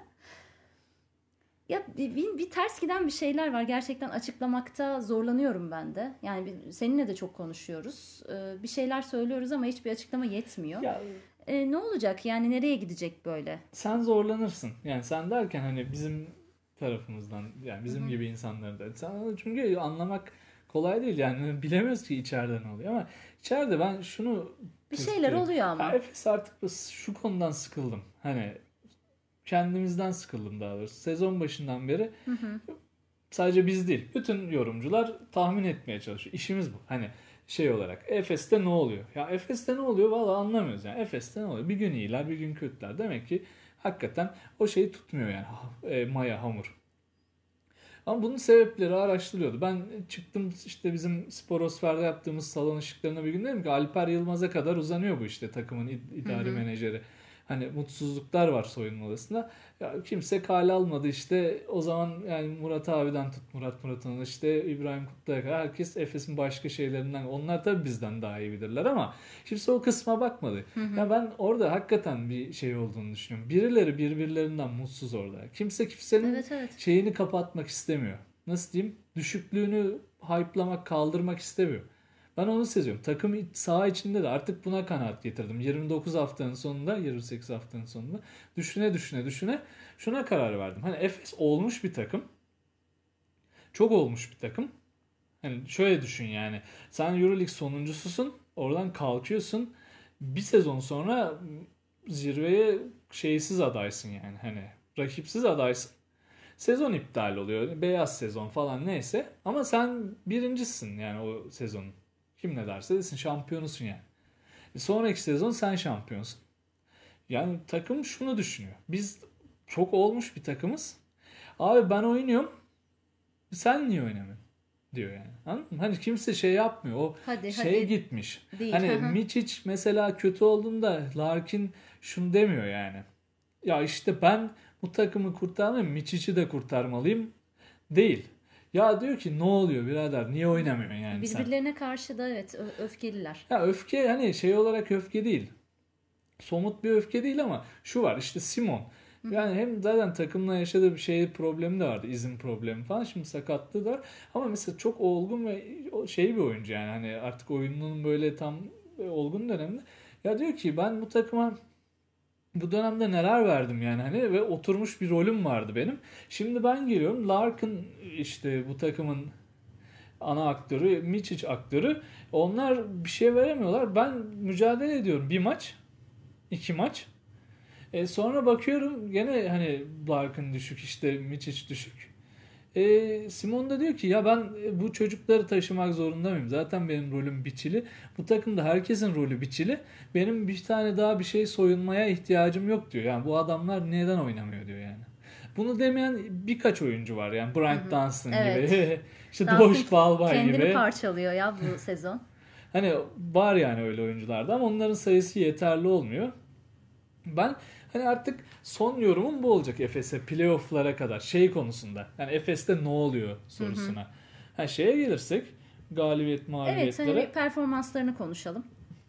Ya bir, bir, bir ters giden bir şeyler var. Gerçekten açıklamakta zorlanıyorum ben de. Yani bir- seninle de çok konuşuyoruz. Ee, bir şeyler söylüyoruz ama hiçbir açıklama yetmiyor. Ya Ee, ne olacak yani, nereye gidecek böyle? sen zorlanırsın. Yani sen derken hani bizim tarafımızdan yani Hı bizim hı. gibi insanları da. Sen çünkü anlamak kolay değil yani bilemiyoruz ki içeride ne oluyor ama içeride ben şunu Bir tespit şeyler ediyorum. oluyor Ya ama. Efes artık biz şu konudan sıkıldım. Hani kendimizden sıkıldım daha doğrusu. Sezon başından beri Hı hı. sadece biz değil. Bütün yorumcular tahmin etmeye çalışıyor. İşimiz bu. Hani şey olarak Efes'te ne oluyor? Ya Efes'te ne oluyor? Vallahi anlamıyoruz yani. Efes'te ne oluyor? Bir gün iyiler, bir gün kötüler. Demek ki hakikaten o şeyi tutmuyor yani. E, maya, hamur. Ama bunun sebepleri araştırılıyordu. Ben çıktım işte bizim Sporosfer'de yaptığımız salon ışıklarına bir gün dedim ki Alper Yılmaz'a kadar uzanıyor bu işte takımın id- Hı idari hı. menajeri. Hani mutsuzluklar var soyunma odasında. Ya kimse kale almadı işte o zaman yani Murat abiden tut Murat Murat'ın işte İbrahim Kutlu'ya kadar herkes Efes'in başka şeylerinden. Onlar tabii bizden daha iyi bilirler ama kimse o kısma bakmadı. Hı hı. Ya ben orada hakikaten bir şey olduğunu düşünüyorum. Birileri birbirlerinden mutsuz orada. Kimse kimsenin Evet, evet. şeyini kapatmak istemiyor. Nasıl diyeyim? Düşüklüğünü hype'lamak, kaldırmak istemiyor. Ben onu seziyorum. Takım iç- saha içinde de artık buna kanaat getirdim. yirmi dokuz haftanın sonunda, yirmi sekiz haftanın sonunda düşüne düşüne düşüne şuna karar verdim. Hani Efes olmuş bir takım. Çok olmuş bir takım. Hani şöyle düşün yani. Sen Euroleague sonuncususun. Oradan kalkıyorsun. Bir sezon sonra zirveye şeysiz adaysın yani. Hani rakipsiz adaysın. Sezon iptal oluyor. Beyaz sezon falan neyse. Ama sen birincisin yani o sezonun. Kim ne derse desin şampiyonusun yani. E sonraki sezon sen şampiyonsun. Yani takım şunu düşünüyor. Biz çok olmuş bir takımız. Abi ben oynuyorum. Sen niye oynamıyorsun? Diyor yani. Anladın mı? Hani kimse şey yapmıyor. O Hadi şeye hadi gitmiş. değil. Hı Hani hı. Mičić mesela kötü olduğunda Larkin şunu demiyor yani. Ya işte ben bu takımı kurtarmalıyım. Miçic'i de kurtarmalıyım. Değil. Ya diyor ki ne oluyor birader? Niye oynamıyorsun yani sen? Birbirlerine karşı da evet ö- öfkeliler. Ya öfke hani şey olarak öfke değil. Somut bir öfke değil ama şu var işte Simon. Hı hı. Yani hem zaten takımla yaşadığı bir şey problemi de vardı. İzin problemi falan. Şimdi sakatlığı da var. Ama mesela çok olgun ve şey bir oyuncu yani. Hani artık oyununun böyle tam olgun döneminde. Ya diyor ki ben bu takıma bu dönemde neler verdim yani hani ve oturmuş bir rolüm vardı benim. Şimdi ben geliyorum. Larkin işte bu takımın ana aktörü, Mičić aktörü. Onlar bir şey veremiyorlar. Ben mücadele ediyorum. Bir maç, iki maç. E sonra bakıyorum gene hani Larkin düşük işte Mičić düşük. E, Simon da diyor ki ya ben bu çocukları taşımak zorunda mıyım? Zaten benim rolüm biçili. Bu takımda herkesin rolü biçili. Benim bir tane daha bir şey soyunmaya ihtiyacım yok diyor. Yani bu adamlar neden oynamıyor diyor yani. bunu demeyen birkaç oyuncu var. Yani Bryant Dunstan Evet. gibi. işte Dunstan Doğuş Balbay kendini gibi. parçalıyor ya bu sezon. Hani var yani öyle oyuncularda ama onların sayısı yeterli olmuyor. Ben hani artık son yorumum bu olacak Efes'e playoff'lara kadar şey konusunda. Yani Efes'te ne oluyor sorusuna. Ha şeye gelirsek galibiyet Evet, mağlubiyetlere. hani bir performanslarını konuşalım.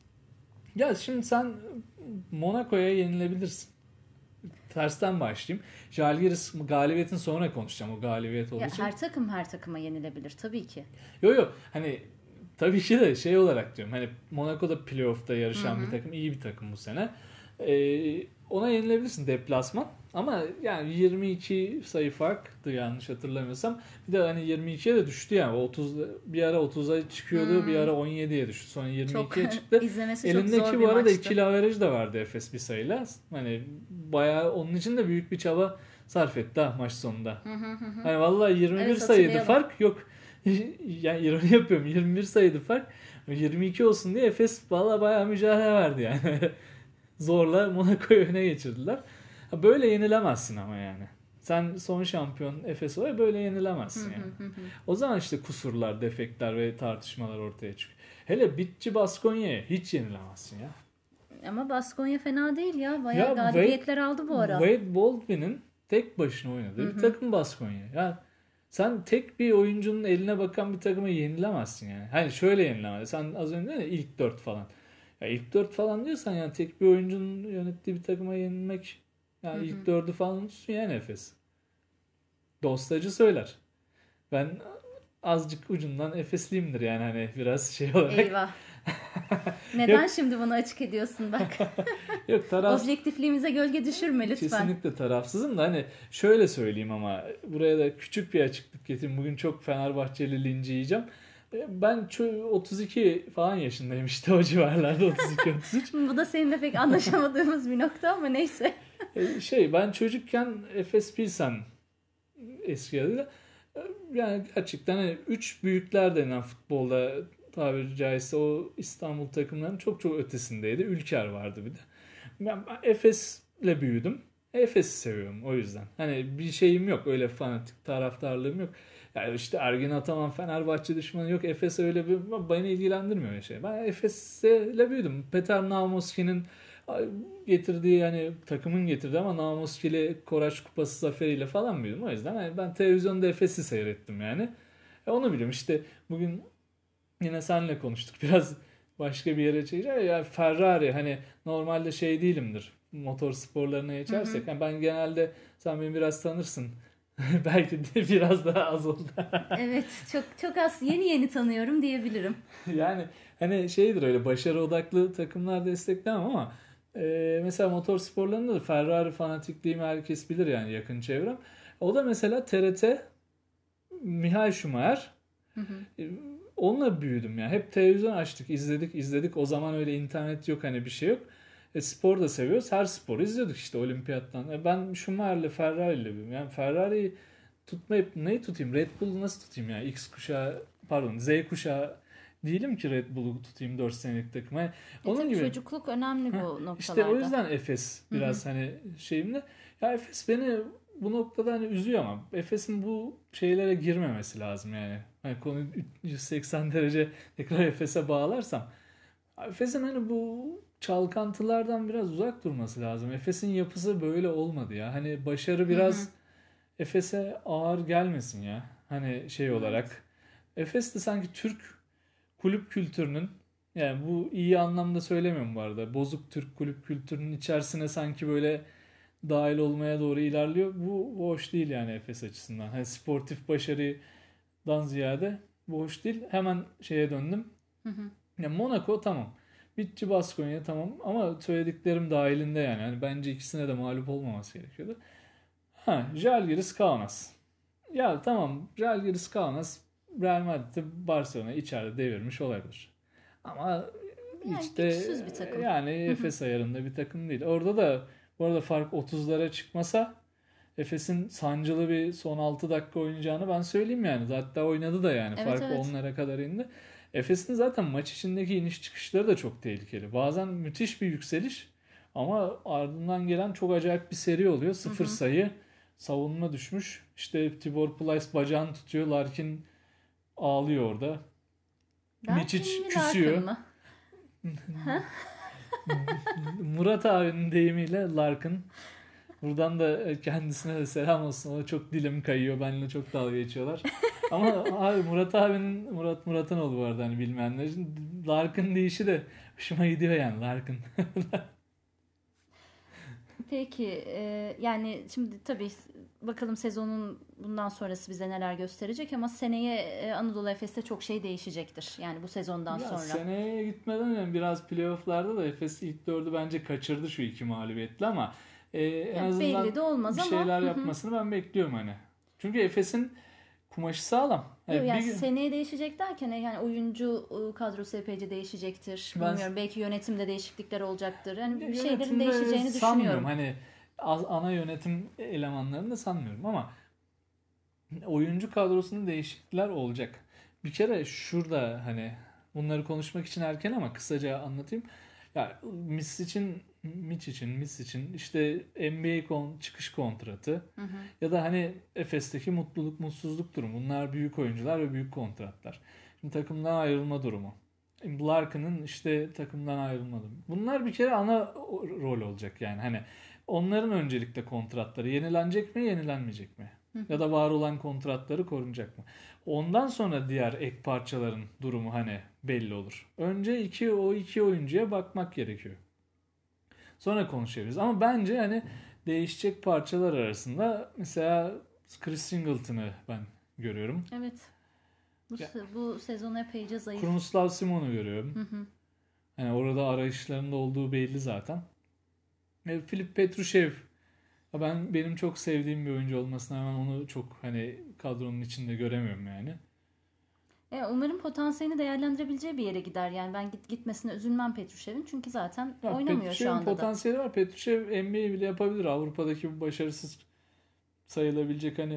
Ya şimdi sen Monaco'ya yenilebilirsin. Tersten başlayayım. Žalgiris galibiyetin sonra konuşacağım o galibiyet olduğu Ya için. her takım her takıma yenilebilir tabii ki. Yok yok hani tabii ki de şey olarak diyorum. Hani Monaco'da playoff'ta yarışan bir takım, iyi bir takım bu sene. Ee, ona yenilebilirsin deplasman. Ama yani yirmi iki sayı farktı yanlış hatırlamıyorsam. Bir de hani yirmi ikiye de düştü yani. O otuz bir ara otuza çıkıyordu, bir ara on yediye düştü. Sonra yirmi ikiye Çok çıktı. izlemesi çok zor Elindeki bir bu arada maçtı. ikili averaj da vardı Efes bir sayıyla. Hani bayağı onun için de büyük bir çaba sarf etti ha maç sonunda. Hani vallahi yirmi bir Evet, sayıydı hatırlayalım. fark yok. Yani ironi yapıyorum. yirmi bir sayıydı fark. yirmi iki olsun diye Efes vallahi bayağı mücadele verdi yani. Zorla Monaco'yu öne geçirdiler. Ha, böyle yenilemezsin ama yani. Sen son şampiyon Efes var, böyle yenilemezsin yani. O zaman işte kusurlar, defekler ve tartışmalar ortaya çıkıyor. Hele bitçi Baskonya'ya hiç yenilemezsin ya. Ama Baskonya fena değil ya. Bayağı Ya galibiyetler Wade, aldı bu ara. Wade Baldwin'in tek başına oynadığı bir takım Baskonya. Ya sen tek bir oyuncunun eline bakan bir takıma yenilemezsin yani. Hani şöyle yenilemezsin. Sen az önce dedin ya ilk dört falan. Ya ilk dört falan diyorsan yani tek bir oyuncunun yönettiği bir takıma yenilmek yani ilk dördü falan unutsun yani Efes. Dostacı söyler. Ben azıcık ucundan Efesliyimdir yani hani biraz şey olarak. Eyvah. Neden Yok. şimdi bunu açık ediyorsun bak. Yok taraf Objektifliğimize gölge düşürme lütfen. kesinlikle tarafsızım da hani şöyle söyleyeyim ama buraya da küçük bir açıklık getireyim. Bugün çok Fenerbahçeli linci yiyeceğim. Ben ço- otuz iki falan yaşındayım işte o civarlarda otuz iki otuz üç. Bu da seninle pek anlaşamadığımız bir nokta ama neyse. E, Şey ben çocukken Efes Pilsen eski adıyla e, yani gerçekten hani üç büyükler denen futbolda tabiri caizse o İstanbul takımlarının çok çok ötesindeydi. Ülker vardı bir de. Ben, ben Efes'le büyüdüm. Efes'i seviyorum o yüzden. Hani bir şeyim yok. Öyle fanatik taraftarlığım yok. Yani işte Ergin Ataman Fenerbahçe düşmanı yok. Efes öyle bir beni ilgilendirmiyor öyle şey. Ben Efes'le büyüdüm. Petar Naumowski'nin getirdiği yani takımın getirdiği ama Naumowski'li Koraç Kupası zaferiyle falan büyüdüm. O yüzden yani ben televizyonda Efes'i seyrettim yani. E onu biliyorum. İşte bugün yine seninle konuştuk. Biraz başka bir yere çekeceğim. Ya Ferrari hani normalde şey değilimdir. Motor sporlarına geçersek. Yani ben genelde sen beni biraz tanırsın. Belki de biraz daha az oldu. Evet, çok çok az yeni yeni tanıyorum diyebilirim. Yani hani şeydir öyle başarı odaklı takımlar desteklemem ama e, mesela motor sporlarında da Ferrari fanatikliğimi herkes bilir yani yakın çevrem. O da mesela T R T Michael Schumacher. E, Onunla büyüdüm yani. Hep televizyon açtık, izledik, izledik. O zaman öyle internet yok hani bir şey yok. E, spor da seviyoruz. Her sporu izliyorduk işte olimpiyattan. E, ben Schumacher'le Ferrari'yle büyüdüm. Yani Ferrari'yi tutmayıp neyi tutayım? Red Bull'u nasıl tutayım yani? X kuşağı pardon Z kuşağı değilim ki Red Bull'u tutayım dört senelik takıma. Yani E onun tabii gibi. çocukluk önemli bu Heh, noktalarda. İşte o yüzden Efes biraz hani şeyimde. Ya Efes beni bu noktada hani üzüyor ama Efes'in bu şeylere girmemesi lazım yani. Hani konuyu yüz seksen derece tekrar Efes'e bağlarsam. Efes'in hani bu çalkantılardan biraz uzak durması lazım. Efes'in yapısı böyle olmadı ya. Hani başarı biraz Efes'e ağır gelmesin ya. Hani şey olarak. Efes de sanki Türk kulüp kültürünün yani bu iyi anlamda söylemiyorum bu arada. Bozuk Türk kulüp kültürünün içerisine sanki böyle dahil olmaya doğru ilerliyor. Bu, bu hoş değil yani Efes açısından. Hani sportif başarıdan ziyade bu hoş değil. Hemen şeye döndüm. Ya Monaco tamam. Bitçi Baskonya tamam ama söylediklerim dahilinde yani. Hani bence ikisine de mağlup olmaması gerekiyordu. Ha, Žalgiris Kaunas. Ya tamam Žalgiris Kaunas Real Madrid'i Barcelona içeride devirmiş olabilir. Ama Yani hiç de güçsüz bir takım. yani Efes ayarında bir takım değil. Orada da bu arada fark otuzlara çıkmasa Efes'in sancılı bir son altı dakika oynayacağını ben söyleyeyim yani. Hatta oynadı da yani. Evet, Fark evet. onlara kadar indi. Efes'in zaten maç içindeki iniş çıkışları da çok tehlikeli. Bazen müthiş bir yükseliş ama ardından gelen çok acayip bir seri oluyor. Sıfır sayı savunma düşmüş. İşte Tibor Plyce bacağını tutuyor. Larkin ağlıyor orada. Miçic Larkin mi küsüyor. Larkin mı? Murat abinin deyimiyle Larkin. Buradan da kendisine de selam olsun. O çok dilim kayıyor. Benimle çok dalga geçiyorlar. Ama abi Murat abinin, Murat Murat'ın oldu bu arada hani bilmeyenler için. Larkin deyişi de hoşuma gidiyor yani Larkin. Peki e, yani şimdi tabii bakalım sezonun bundan sonrası bize neler gösterecek ama seneye e, Anadolu Efes'te çok şey değişecektir. Yani bu sezondan Ya sonra. seneye gitmeden önce biraz playoff'larda da Efes ilk dördü bence kaçırdı şu iki mağlubiyetle ama e, en Yani azından belli de olmaz bir ama. şeyler Hı hı. yapmasını ben bekliyorum hani. Çünkü Efes'in kumaşı sağlam. Hani Yok, yani bir, seneye değişecek derken yani oyuncu e, kadrosu epeyce değişecektir. ben Bilmiyorum, belki yönetimde değişiklikler olacaktır. Yani bir şeylerin yönetimde değişeceğini sanmıyorum. düşünüyorum. Hani az- ana yönetim elemanlarını da sanmıyorum ama oyuncu kadrosunda değişiklikler olacak. Bir kere şurada hani bunları konuşmak için erken ama kısaca anlatayım. Ya Miss için, Mitch için, Miss için işte N B A kon, çıkış kontratı Hı hı. ya da hani Efes'teki mutluluk, mutsuzluk durumu. Bunlar büyük oyuncular ve büyük kontratlar. Şimdi takımdan ayrılma durumu. Larkin'ın işte takımdan ayrılma durumu. Bunlar bir kere ana rol olacak yani. Hani onların öncelikle kontratları yenilenecek mi, yenilenmeyecek mi? Hı hı. Ya da var olan kontratları korunacak mı? Ondan sonra diğer ek parçaların durumu hani belli olur. Önce iki o iki oyuncuya bakmak gerekiyor. Sonra konuşabiliriz. Ama bence hani değişecek parçalar arasında mesela Chris Singleton'ı ben görüyorum. Evet. Bu, Ya, se- bu sezon epeyce zayıf. Krunoslav Simon'u görüyorum. Hı hı. Hani orada arayışlarında olduğu belli zaten. E, Filip Petrushev. Ya ben benim çok sevdiğim bir oyuncu olmasına rağmen onu çok hani kadronun içinde göremiyorum yani. E, umarım potansiyelini değerlendirebileceği bir yere gider. Yani ben git gitmesine üzülmem Petrushev'in. Çünkü zaten Ya oynamıyor şu Petrushev'in anda da. potansiyeli var. Petrushev N B A bile yapabilir. Avrupa'daki bu başarısız sayılabilecek hani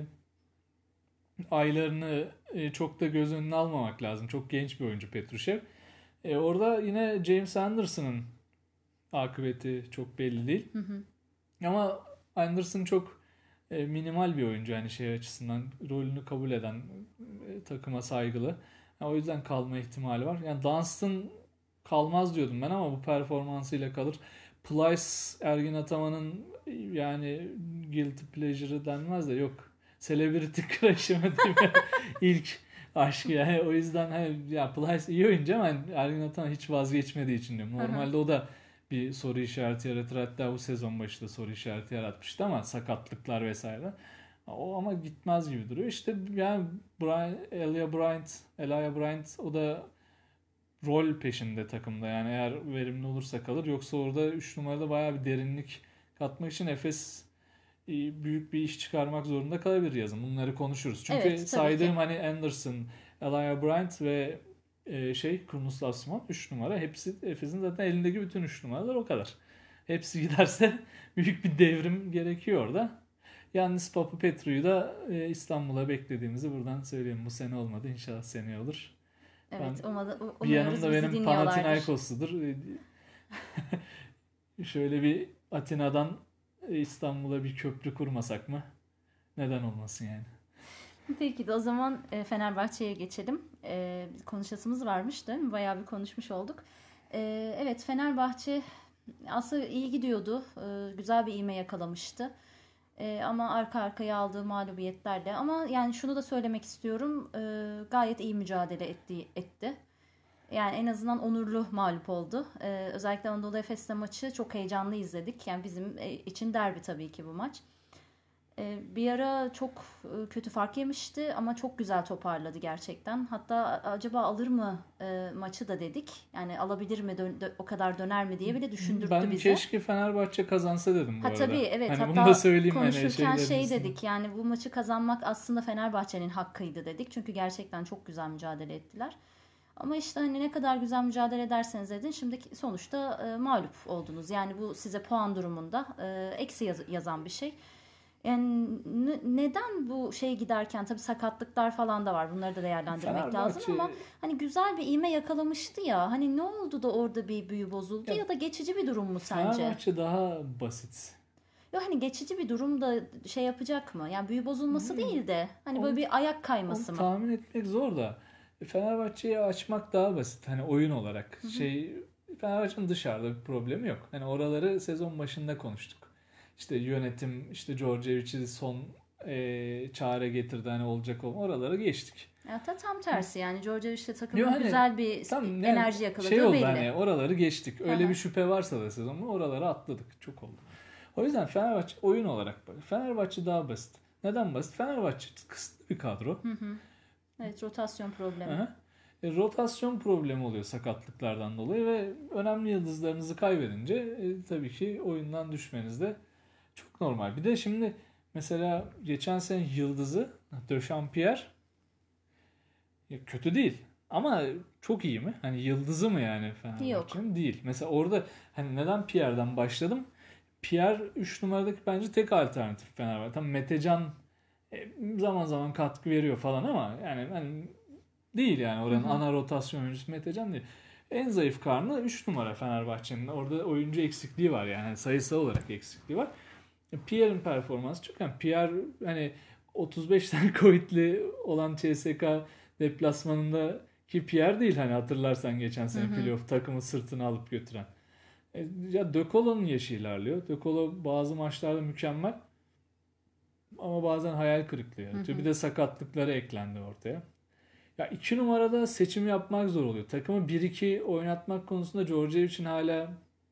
aylarını e, çok da göz önüne almamak lazım. Çok genç bir oyuncu Petrushev. E, orada yine James Anderson'ın akıbeti çok belli değil. Hı hı. Ama Anderson çok e, minimal bir oyuncu yani şey açısından rolünü kabul eden, e, takıma saygılı. Yani o yüzden kalma ihtimali var. Yani Dunstan kalmaz diyordum ben ama bu performansıyla kalır. Plyce Ergin Ataman'ın yani guilty pleasure'ı denmez de yok. Celebrity crush'ı mı diyeyim ilk aşkı yani. O yüzden hani, ya Plyce iyi oyuncu ama Ergin Ataman hiç vazgeçmediği için diyorum. Hı hı. Normalde o da bir soru işareti yaratır. Hatta bu sezon başında soru işareti yaratmıştı ama sakatlıklar vesaire. O ama gitmez gibi duruyor. İşte yani Brian, Elia Bryant, Elia Bryant o da rol peşinde takımda. Yani eğer verimli olursa kalır. Yoksa orada üç numarada bayağı bir derinlik katmak için Efes e, büyük bir iş çıkarmak zorunda kalabilir yazın. Bunları konuşuruz. Çünkü Evet, tabii ki. saydığım hani Anderson, Elia Bryant ve e, şey Krunoslav Simon üç numara. Hepsi Efes'in zaten elindeki bütün üç numaralar o kadar. Hepsi giderse büyük bir devrim gerekiyor orada. Yalnız Papu Petru'yu da e, İstanbul'a beklediğimizi buradan söyleyeyim. Bu sene olmadı. İnşallah seneye olur. Ben Evet, umadı, bir umuyoruz yanımda bizi benim dinliyorlardır. Panathinaikos'udur. Şöyle bir Atina'dan e, İstanbul'a bir köprü kurmasak mı? Neden olmasın yani? Peki de o zaman e, Fenerbahçe'ye geçelim. E, konuşasımız varmış değil mi? Bayağı bir konuşmuş olduk. E, evet, Fenerbahçe aslında iyi gidiyordu. E, güzel bir ivme yakalamıştı. E, ama arka arkaya aldığı mağlubiyetlerle. Ama yani şunu da söylemek istiyorum. E, gayet iyi mücadele etti, etti. Yani en azından onurlu mağlup oldu. E, özellikle Anadolu Efes'te maçı çok heyecanlı izledik. Yani bizim e, için derbi tabii ki bu maç. Ee, Bir ara çok e, kötü fark yemişti ama çok güzel toparladı gerçekten. Hatta acaba alır mı e, maçı da dedik. Yani alabilir mi, dön- dö- o kadar döner mi diye bile düşündürttü Ben bizi. keşke Fenerbahçe kazansa dedim bu Ha tabii, arada. evet, Hani bunu da hatta söyleyeyim hani konuşurken şeylerin şey üstünde. dedik, yani bu maçı kazanmak aslında Fenerbahçe'nin hakkıydı dedik. Çünkü gerçekten çok güzel mücadele ettiler. Ama işte hani ne kadar güzel mücadele ederseniz edin, şimdi sonuçta e, mağlup oldunuz. Yani bu size puan durumunda e, eksi yaz- yazan bir şey. Yani n- neden bu şey giderken, tabii sakatlıklar falan da var. Bunları da değerlendirmek lazım ama Fenerbahçe hani güzel bir ivme yakalamıştı ya. Hani ne oldu da orada bir büyü bozuldu ya ya da geçici bir durum mu sence? Fenerbahçe daha basit. Yok hani geçici bir durum da şey yapacak mı? Yani büyü bozulması Hmm. değil de hani böyle Onu, bir ayak kayması onu mı? tahmin etmek zor da Fenerbahçe'yi açmak daha basit. Hani oyun olarak Hı hı. şey Fenerbahçe'nin dışarıda bir problemi yok. Hani oraları sezon başında konuştuk. İşte yönetim işte Djordjevic'i son e, çare getirdi hani olacak o oraları geçtik. Ya da tam tersi yani Djordjevic'le Yok takımın hani güzel bir tam yani enerji şey yakaladığı oldu belli. hani oraları geçtik. Hı Öyle bir hı. şüphe varsa da sezonda oraları atladık. Çok oldu. O yüzden Fenerbahçe oyun olarak bak. Fenerbahçe daha basit. Neden basit? Fenerbahçe kısıtlı bir kadro. Hı hı. Evet, rotasyon problemi. Aha. E, rotasyon problemi oluyor sakatlıklardan dolayı ve önemli yıldızlarınızı kaybedince e, tabii ki oyundan düşmeniz de çok normal. Bir de şimdi mesela geçen sene yıldızı Döşampierre ya kötü değil ama çok iyi mi? Hani yıldızı mı yani Yok. Fenerbahçe'nin? Değil. Mesela orada hani neden Pierre'den başladım? Pierre üç numaradaki bence tek alternatif Fenerbahçe. Tam Metecan e, zaman zaman katkı veriyor falan ama yani hani değil yani Hı oranın hı. ana rotasyon oyuncusu Metecan değil. En zayıf karnı üç numara Fenerbahçe'nin. Orada oyuncu eksikliği var yani sayısal olarak eksikliği var. E, Pierre'in performansı çok yani Pierre hani otuz beş tane Covid'li olan C S K deplasmanında ki Pierre değil hani hatırlarsan geçen Hı sene hı. playoff takımı sırtına alıp götüren. E, ya De Colo'nun yaşı ilerliyor. De Colo bazı maçlarda mükemmel ama bazen hayal kırıklığı Hı yaratıyor. Bir hı. de sakatlıkları eklendi ortaya. Ya iki numarada seçim yapmak zor oluyor. Takımı bir iki oynatmak konusunda Djordjevic'in hala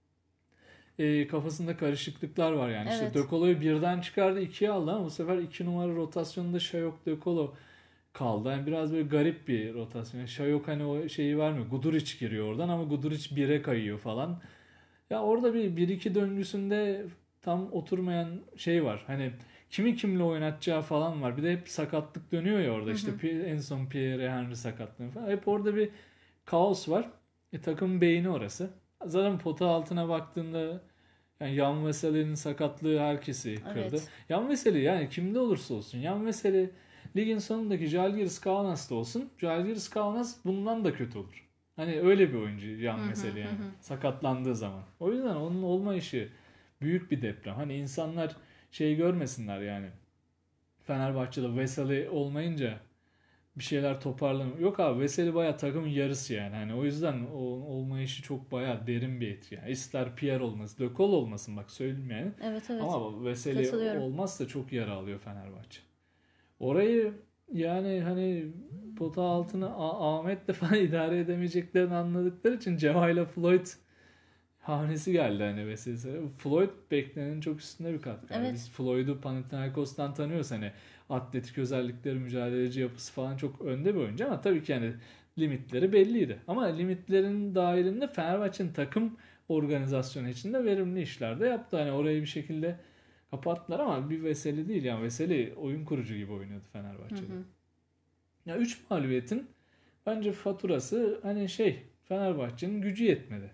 e, kafasında karışıklıklar var yani. İşte De Evet. Colo'yu birden çıkardı ikiye aldı ama bu sefer iki numara rotasyonunda Şayok De Colo kaldı. Yani biraz böyle garip bir rotasyon. Yani Şayok hani o şeyi vermiyor. Guduric giriyor oradan ama Guduric bire kayıyor falan. Ya orada bir bir iki döngüsünde tam oturmayan şey var. Hani kimi kimle oynatacağı falan var. Bir de hep sakatlık dönüyor ya orada. Hı İşte hı. Pi- en son Pierre Henry sakatlığı falan. Hep orada bir kaos var. E, takımın beyni orası. Zaten pota altına baktığında yani Yan Veseli'nin sakatlığı herkesi kırdı. Evet. Yan Veseli yani kimde olursa olsun. Yan Veseli ligin sonundaki Žalgiris Kaunas'ta olsun. Žalgiris Kaunas bundan da kötü olur. Hani öyle bir oyuncu Hı Yan hı Veseli hı yani. hı. Sakatlandığı zaman. O yüzden onun olmayışı büyük bir deprem. Hani insanlar şey görmesinler yani. Fenerbahçe'de Veseli olmayınca bir şeyler toparlanıyor. Yok abi Veseli bayağı takımın yarısı yani. Hani o yüzden o olmayışı çok bayağı derin bir etki. Yani ister Pierre olmasın, De Colo olmasın bak söyleyeyim yani. Evet evet. Ama Veseli Katılıyorum. olmazsa çok yara alıyor Fenerbahçe. Orayı yani hani pota altına Ah- Ahmet'le falan idare edemeyeceklerini anladıkları için Ceva ile Floyd hanesi geldi hani vesilesi. Floyd beklenenin çok üstünde bir katkı. Yani Evet. biz Floyd'u Panathinaikos'tan tanıyoruz hani atletik özellikleri, mücadeleci yapısı falan çok önde bir oyuncu ama tabii ki yani limitleri belliydi. Ama limitlerin dahilinde Fenerbahçe'nin takım organizasyonu içinde verimli işler de yaptı. Hani orayı bir şekilde kapattılar ama bir Veseli değil yani Veseli oyun kurucu gibi oynuyordu Hı Fenerbahçe'de. hı. Ya üç mağlubiyetin bence faturası hani şey Fenerbahçe'nin gücü yetmedi.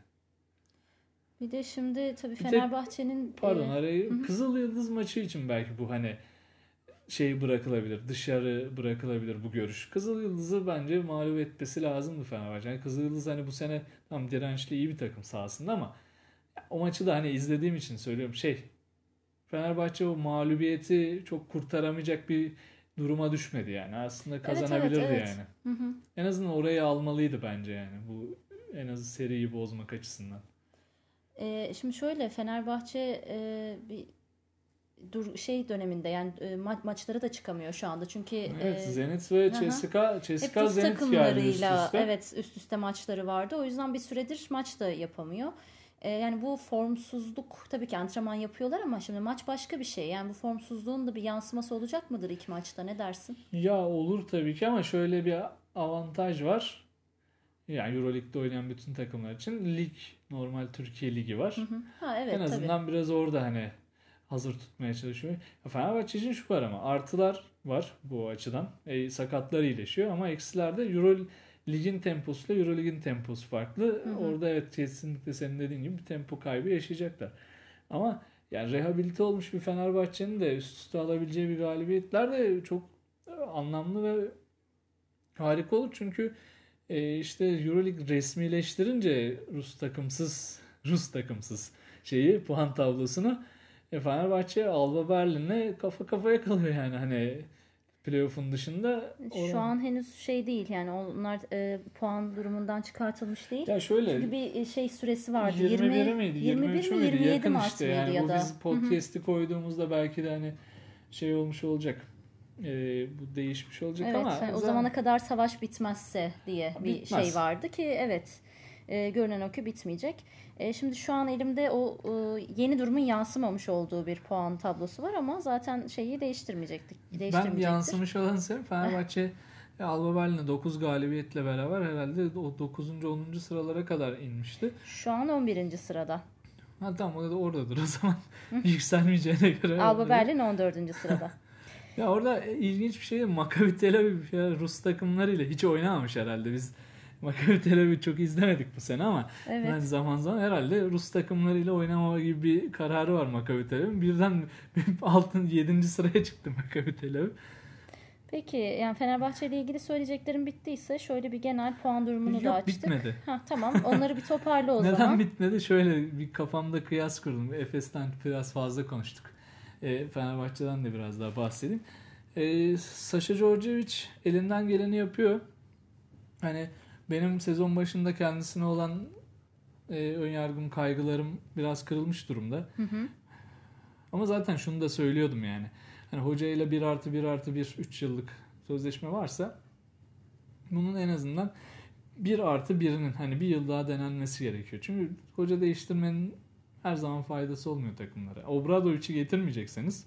Bir de şimdi tabii Bir tek Fenerbahçe'nin pardon e, hı arayı hı. Kızıl Yıldız maçı için belki bu hani şey bırakılabilir. Dışarı bırakılabilir bu görüş. Kızıl Yıldız'ı bence mağlup etmesi lazımdı Fenerbahçe. Yani Kızıl Yıldız hani bu sene tam dirençli iyi bir takım sahasında ama o maçı da hani izlediğim için söylüyorum. Şey Fenerbahçe o mağlubiyeti çok kurtaramayacak bir duruma düşmedi yani. Aslında Evet evet kazanabilirdi evet. yani. Hı hı. En azından orayı almalıydı bence yani. Bu en az seriyi bozmak açısından. E, şimdi şöyle Fenerbahçe e, bir dur şey döneminde yani e, ma- maçlara da çıkamıyor şu anda. Çünkü Evet e, Zenit ve aha, C S K, hep C S K Rus Zenit geldi üst takımlarıyla üste. evet üst üste maçları vardı. O yüzden bir süredir maç da yapamıyor. E, yani bu formsuzluk tabii ki antrenman yapıyorlar ama şimdi maç başka bir şey. Yani bu formsuzluğun da bir yansıması olacak mıdır ilk maçta? Ne dersin? Ya olur tabii ki ama şöyle bir avantaj var. Yani Euroleague'de oynayan bütün takımlar için lig normal Türkiye Ligi Hı var. hı. Ha En evet tabii. azından biraz orada hani hazır tutmaya çalışıyor. Ya Fenerbahçe için şu var ama artılar var bu açıdan. E, sakatlar iyileşiyor ama eksilerde Euro Ligin temposuyla Euro Ligin temposu farklı. Hı hı. Orada evet kesinlikle senin dediğin gibi bir tempo kaybı yaşayacaklar. Ama yani rehabilite olmuş bir Fenerbahçe'nin de üst üste alabileceği bir galibiyetler de çok anlamlı ve harika olur. Çünkü e, işte Euroleague resmileştirince Rus takımsız Rus takımsız şeyi puan tablosunu E Fenerbahçe Alba Berlin'le kafa kafaya kalıyor yani hani playoff'un dışında. Şu Or- an henüz şey değil yani onlar e, puan durumundan çıkartılmış değil. Ya şöyle Çünkü bir e, şey süresi vardı. yirmi biri yirmi, miydi, yirmi bir yirmi üç mi müydü? yirmi yedi Yakın Mart işte mıydı yani ya bu da? biz Hı hı. podcast'i koyduğumuzda belki de hani şey olmuş olacak. E, bu değişmiş olacak Evet, ama hani o zaten zamana kadar savaş bitmezse diye bir şey bitmez. vardı ki evet e, görünen o ki bitmeyecek. E, şimdi şu an elimde o e, yeni durumun yansımamış olduğu bir puan tablosu var ama zaten şeyi değiştirmeyecektik, Ben değiştirmeyecektir. yansımış olan söyleyeyim. Fenerbahçe e, Alba Berlin'e dokuz galibiyetle beraber herhalde o dokuzuncu onuncu sıralara kadar inmişti. Şu an on birinci sırada. Ha tamam o da oradadır o zaman. Yükselmeyeceğine göre Alba oradadır. Berlin on dördüncü sırada. Ya orada ilginç bir şey Maccabi Tel Aviv ya Rus takımlarıyla hiç oynamamış herhalde. Biz Maccabi Tel Aviv'i çok izlemedik bu sene ama yani Evet. zaman zaman herhalde Rus takımlarıyla oynamama gibi bir kararı var Maccabi Tel Aviv'in. Birden altın yedinci sıraya çıktı Maccabi Tel Aviv. Peki yani Fenerbahçe ile ilgili söyleyeceklerim bittiyse şöyle bir genel puan durumunu da Yok açtık. bitmedi. Ha tamam onları bir toparla o Neden zaman. bitmedi? Şöyle bir kafamda kıyas kurdum. Efes'ten biraz fazla konuştuk. E, Fenerbahçe'den de biraz daha bahsedeyim. E, Saša Djordjevic elinden geleni yapıyor. Hani benim sezon başında kendisine olan e, önyargım, kaygılarım biraz kırılmış durumda. Hı hı. Ama zaten şunu da söylüyordum yani. Hani hocayla bir artı bir artı bir üç yıllık sözleşme varsa bunun en azından bir artı birinin hani bir yıl daha denenmesi gerekiyor. Çünkü hoca değiştirmenin her zaman faydası olmuyor takımlara. Obradovic'i getirmeyecekseniz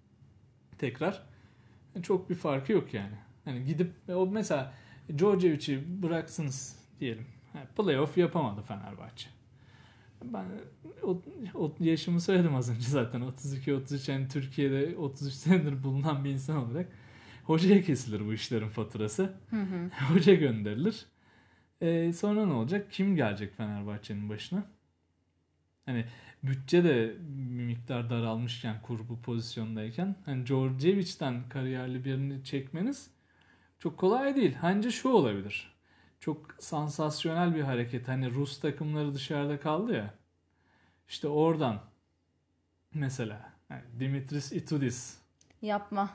tekrar çok bir farkı yok yani. Hani gidip o mesela Djordjevic'i bıraksınız diyelim. Yani playoff yapamadı Fenerbahçe. Ben o, o yaşımı söyledim az önce zaten otuz iki otuz üç yani Türkiye'de otuz üç senedir bulunan bir insan olarak hocaya kesilir bu işlerin faturası. Hı hı. Hoca gönderilir. Ee, sonra ne olacak? Kim gelecek Fenerbahçe'nin başına? Hani bütçe de bir miktar daralmışken kurgu pozisyondayken hani Djordjevic'den kariyerli birini çekmeniz çok kolay değil. Bence şu olabilir. Çok sansasyonel bir hareket. Hani Rus takımları dışarıda kaldı ya. İşte oradan mesela yani Dimitris Itudis. Yapma.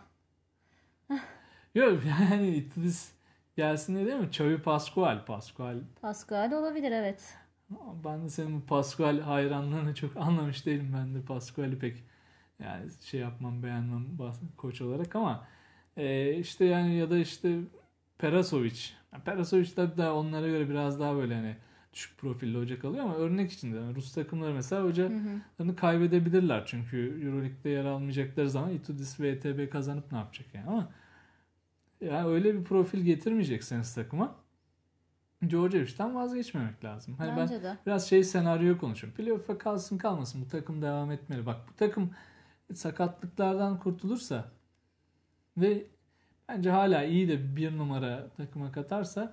Yok yani Itudis gelsin diye değil mi? Xavi Pascual. Pascual. Pascal olabilir evet. Ben de senin bu Pascual hayranlığını çok anlamış değilim. Ben de Pascual'i pek yani şey yapmam beğenmem koç olarak ama e, işte yani ya da işte Perasovic. Yani Perasovic tabii daha onlara göre biraz daha böyle hani düşük profilli hoca kalıyor ama örnek için de yani Rus takımları mesela hocalarını kaybedebilirler. Çünkü Euroleague'de yer almayacakları zaman Itudis ve E T B kazanıp ne yapacak yani ama yani öyle bir profil getirmeyecekseniz takıma Djordjevic'den vazgeçmemek lazım. Hani ben Bence de. biraz şey senaryoyu konuşuyorum. Playoff'a kalsın kalmasın bu takım devam etmeli. Bak bu takım sakatlıklardan kurtulursa ve bence hala iyi de bir numara takıma katarsa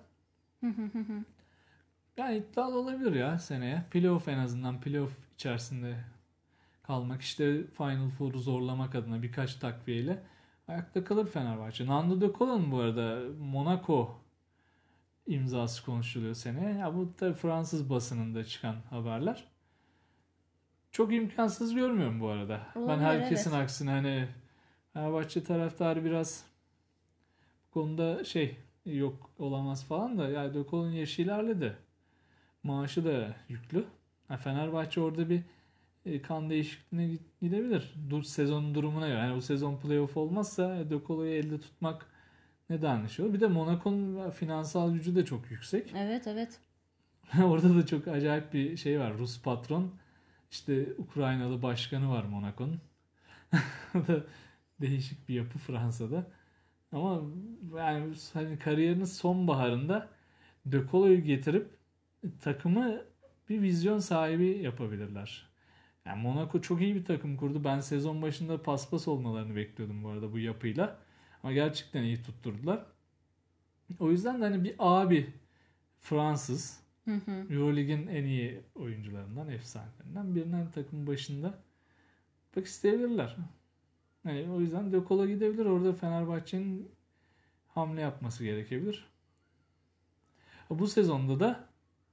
yani iddialı olabilir ya seneye. Playoff en azından playoff içerisinde kalmak işte Final Four'u zorlamak adına birkaç takviyeyle ayakta kalır Fenerbahçe. Nando De Cola'nın bu arada Monaco imzası konuşuluyor seneye. Ya bu da Fransız basınında çıkan haberler. Çok imkansız görmüyorum bu arada. Ben Olabilir herkesin evet. aksine hani Fenerbahçe taraftarı biraz bu konuda şey yok olamaz falan da yani De Cola'nın yaşı ilerledi. Maaşı da yüklü. Ha, Fenerbahçe orada bir e, kan değişikliğine gidebilir. Dur, sezonun durumuna göre. Yani bu sezon playoff olmazsa De Cola'yı elde tutmak ne de anlaşılıyor. Bir de Monaco'nun finansal gücü de çok yüksek. Evet evet. Orada da çok acayip bir şey var. Rus patron. İşte Ukraynalı başkanı var Monaco'nun. O da değişik bir yapı Fransa'da. Ama yani hani kariyerinin sonbaharında De Colo'yu getirip takımı bir vizyon sahibi yapabilirler. Yani Monaco çok iyi bir takım kurdu. Ben sezon başında paspas olmalarını bekliyordum bu arada bu yapıyla. Ama gerçekten iyi tutturdular. O yüzden de hani bir abi Fransız Hı hı. Euroleague'in en iyi oyuncularından, efsanelerinden birinin takımın başında bak isteyebilirler. Yani o yüzden De Cola gidebilir. Orada Fenerbahçe'nin hamle yapması gerekebilir. Bu sezonda da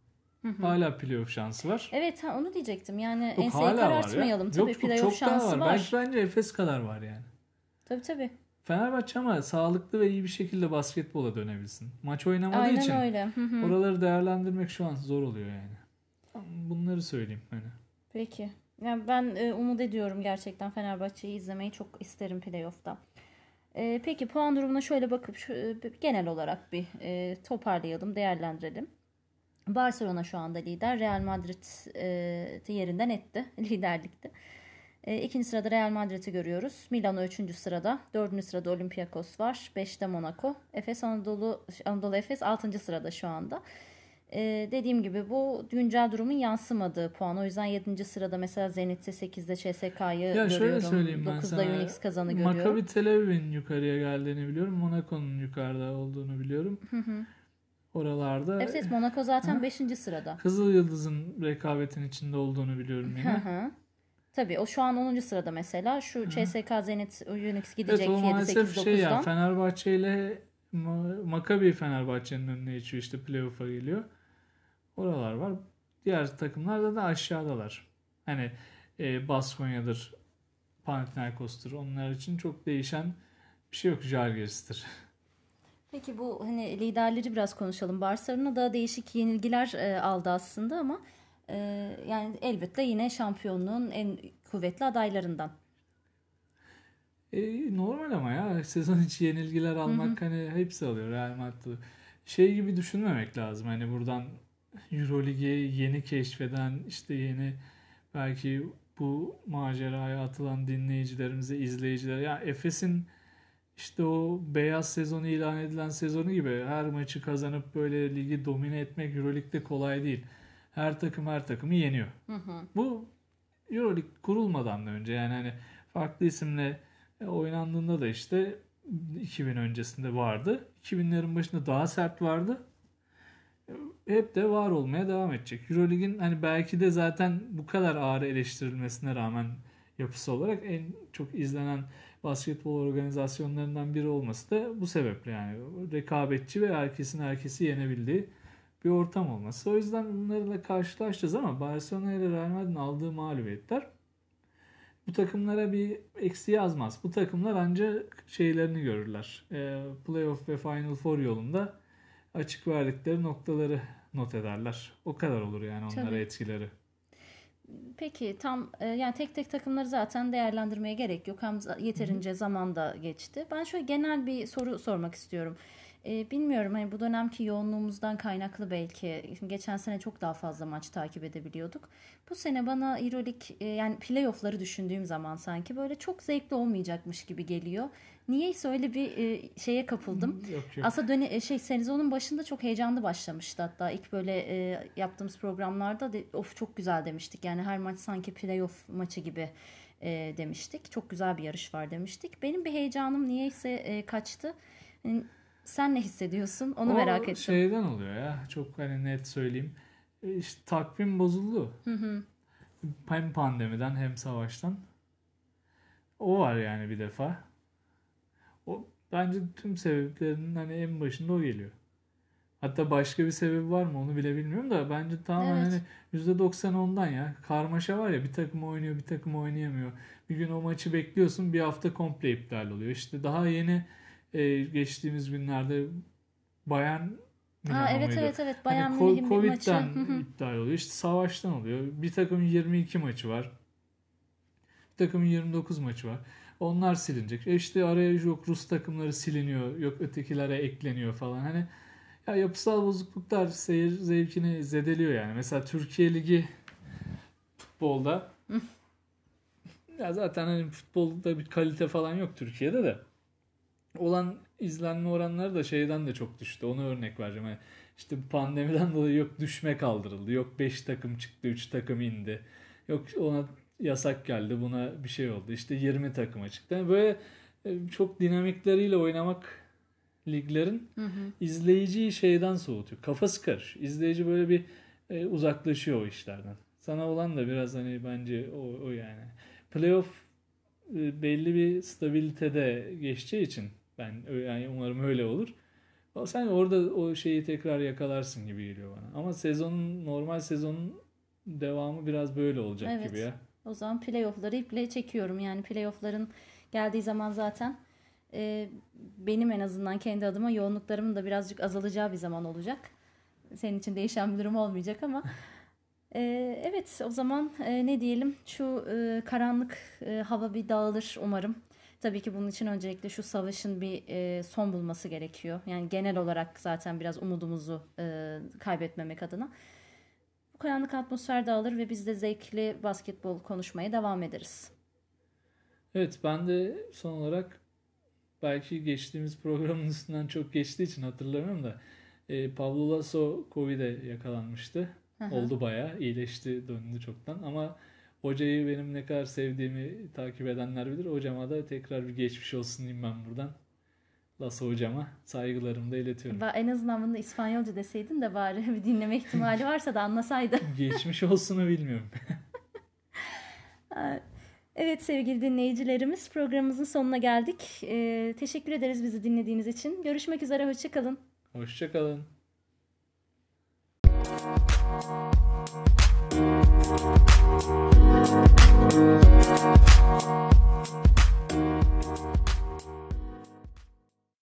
Hı hı. Hala playoff şansı var. Evet, ha, onu diyecektim. Yani Yok, enseyi hala var ya. karartmayalım. Tabii Yok, playoff çok daha şansı var. var. Belki bence Efes kadar var yani. Tabii tabii. Fenerbahçe ama sağlıklı ve iyi bir şekilde basketbola dönebilsin. Maç oynamadığı Aynen için öyle. Hı hı. oraları değerlendirmek şu an zor oluyor yani. Bunları söyleyeyim hani. Peki. Yani ben e, umut ediyorum gerçekten, Fenerbahçe'yi izlemeyi çok isterim playoff'ta. E, peki puan durumuna şöyle bakıp şu, e, genel olarak bir e, toparlayalım, değerlendirelim. Barcelona şu anda lider. Real Madrid e, yerinden etti liderlikte. E, ikinci sırada Real Madrid'i görüyoruz. Milano üçüncü sırada. Dördüncü sırada Olympiakos var. Beşte Monaco. Efes Anadolu, Anadolu Efes altıncı sırada şu anda. Ee, dediğim gibi bu güncel durumun yansımadığı puan. O yüzden yedinci sırada mesela Zenit'te, sekizde C S K'yı Ya görüyorum. şöyle söyleyeyim ben dokuzda sana. Unix Kazan'ı görüyorum. Maccabi Tel Aviv'in yukarıya geldiğini biliyorum. Monaco'nun yukarıda olduğunu biliyorum. Hı hı. Oralarda Evet, evet, Monaco zaten beşinci sırada. Kızıl Yıldız'ın rekabetin içinde olduğunu biliyorum Hı yine. hı. Tabii o şu an onuncu sırada mesela. Şu C S K, Zenit, Unix gidecek Evet, o yedi, maalesef sekiz, şey ya, dokuzdan. Fenerbahçe ile Ma- Maccabi Fenerbahçe'nin önüne geçiyor, işte playoff'a geliyor. Oralar var. Diğer takımlar da aşağıdalar. Hani e, Baskonya'dır, Panathinaikos'tur. Onlar için çok değişen bir şey yok. Žalgiris'tir. Peki bu hani liderleri biraz konuşalım. Barcelona da değişik yenilgiler e, aldı aslında ama e, yani elbette yine şampiyonluğun en kuvvetli adaylarından. E, normal ama ya sezon içi yenilgiler Hı hı. almak hani hepsi alıyor Real Madrid. Şey gibi düşünmemek lazım. Hani buradan Euroligi yeni keşfeden, işte yeni belki bu maceraya atılan dinleyicilerimize, izleyicilere, ya Efes'in işte o beyaz sezonu ilan edilen sezonu gibi her maçı kazanıp böyle ligi domine etmek Euroleague'de kolay değil. Her takım her takımı yeniyor. Hı hı. Bu Euroleague kurulmadan da önce, yani hani farklı isimle e, oynandığında da işte iki bin öncesinde vardı. iki binlerin başında daha sert vardı. Hep de var olmaya devam edecek. Euroleague'in hani belki de zaten bu kadar ağır eleştirilmesine rağmen yapısı olarak en çok izlenen basketbol organizasyonlarından biri olması da bu sebeple, yani rekabetçi ve herkesin herkesi yenebildiği bir ortam olması. O yüzden bunlarla karşılaşacağız ama Barcelona ile Real Madrid'in aldığı mağlubiyetler bu takımlara bir eksi yazmaz. Bu takımlar ancak şeylerini görürler. E, playoff ve Final Four yolunda açık verdikleri noktaları not ederler. O kadar olur yani onlara Tabii. etkileri. Peki tam e, yani tek tek takımları zaten değerlendirmeye gerek yok. Hem za- yeterince zaman da geçti. Ben şöyle genel bir soru sormak istiyorum. E, bilmiyorum, hani bu dönemki yoğunluğumuzdan kaynaklı belki. Şimdi geçen sene çok daha fazla maç takip edebiliyorduk. Bu sene bana EuroLeague e, yani playoff'ları düşündüğüm zaman sanki böyle çok zevkli olmayacakmış gibi geliyor. Niyeyse öyle bir e, şeye kapıldım. Yok yok. Aslında döne, e, şey sezonun başında çok heyecanlı başlamıştı hatta. İlk böyle e, yaptığımız programlarda de, of çok güzel demiştik. Yani her maç sanki playoff maçı gibi e, demiştik. Çok güzel bir yarış var demiştik. Benim bir heyecanım niyeyse e, kaçtı. Yani sen ne hissediyorsun? Onu O merak ettim. şeyden oluyor ya. Çok hani net söyleyeyim. E, İşte takvim bozuldu. Hı hı. Hem pandemiden hem savaştan. O var yani bir defa. O bence tüm sebeplerinin hani en başında o geliyor. Hatta başka bir sebebi var mı onu bile bilmiyorum da bence tamamen Evet. hani yüzde doksan ondan ya. Karmaşa var ya, bir takım oynuyor bir takım oynayamıyor. Bir gün o maçı bekliyorsun, bir hafta komple iptal oluyor. İşte daha yeni e, geçtiğimiz günlerde Bayern Aa, Milano evet muydu? evet evet, Hani Bayern Ko- Münih'in bir maçı. Covid'den Hı hı. iptal oluyor. İşte savaştan oluyor. Bir takımın yirmi iki maçı var. Bir takımın yirmi dokuz maçı var. Onlar silinecek. E işte araya yok Rus takımları siliniyor. Yok ötekilere ekleniyor falan. Hani ya yapısal bozukluklar seyir zevkini zedeliyor yani. Mesela Türkiye Ligi futbolda, ya zaten hani futbolda bir kalite falan yok Türkiye'de de. Olan izlenme oranları da şeyden de çok düştü. Onu örnek vereceğim. Yani işte pandemiden dolayı yok düşme kaldırıldı. Yok beş takım çıktı, üç takım indi. Yok ona yasak geldi, buna bir şey oldu. İşte yirmi takıma çıktı. Yani böyle e, çok dinamikleriyle oynamak liglerin Hı hı. izleyiciyi şeyden soğutuyor. Kafası karışıyor. İzleyici böyle bir e, uzaklaşıyor o işlerden. Sana olan da biraz hani bence o, o yani. Playoff e, belli bir stabilitede geçeceği için ben ö- yani umarım öyle olur. O- Sen orada o şeyi tekrar yakalarsın gibi geliyor bana. Ama sezonun normal sezonun devamı biraz böyle olacak gibi Evet. ya. O zaman playoff'ları iple çekiyorum. Yani playoff'ların geldiği zaman zaten e, benim en azından kendi adıma yoğunluklarımın da birazcık azalacağı bir zaman olacak. Senin için değişen bir durum olmayacak ama e, evet o zaman e, ne diyelim şu e, karanlık e, hava bir dağılır umarım. Tabii ki bunun için öncelikle şu savaşın bir e, son bulması gerekiyor. Yani genel olarak zaten biraz umudumuzu e, kaybetmemek adına. Bu karanlık atmosfer dağılır ve biz de zevkli basketbol konuşmaya devam ederiz. Evet, ben de son olarak belki geçtiğimiz programın üstünden çok geçtiği için hatırlamıyorum da e, Pablo Lasso Covid'e yakalanmıştı. Hı hı. Oldu bayağı, iyileşti, döndü çoktan ama hocayı benim ne kadar sevdiğimi takip edenler bilir. Hocama da tekrar bir geçmiş olsun diyeyim ben buradan. Lasso hocama saygılarımı da iletiyorum. Ba- En azından bunu da İspanyolca deseydin de bari bir dinleme ihtimali varsa da anlasaydı. Geçmiş olsunu bilmiyorum. Evet sevgili dinleyicilerimiz programımızın sonuna geldik. Ee, teşekkür ederiz bizi dinlediğiniz için. Görüşmek üzere, hoşça kalın. Hoşça kalın.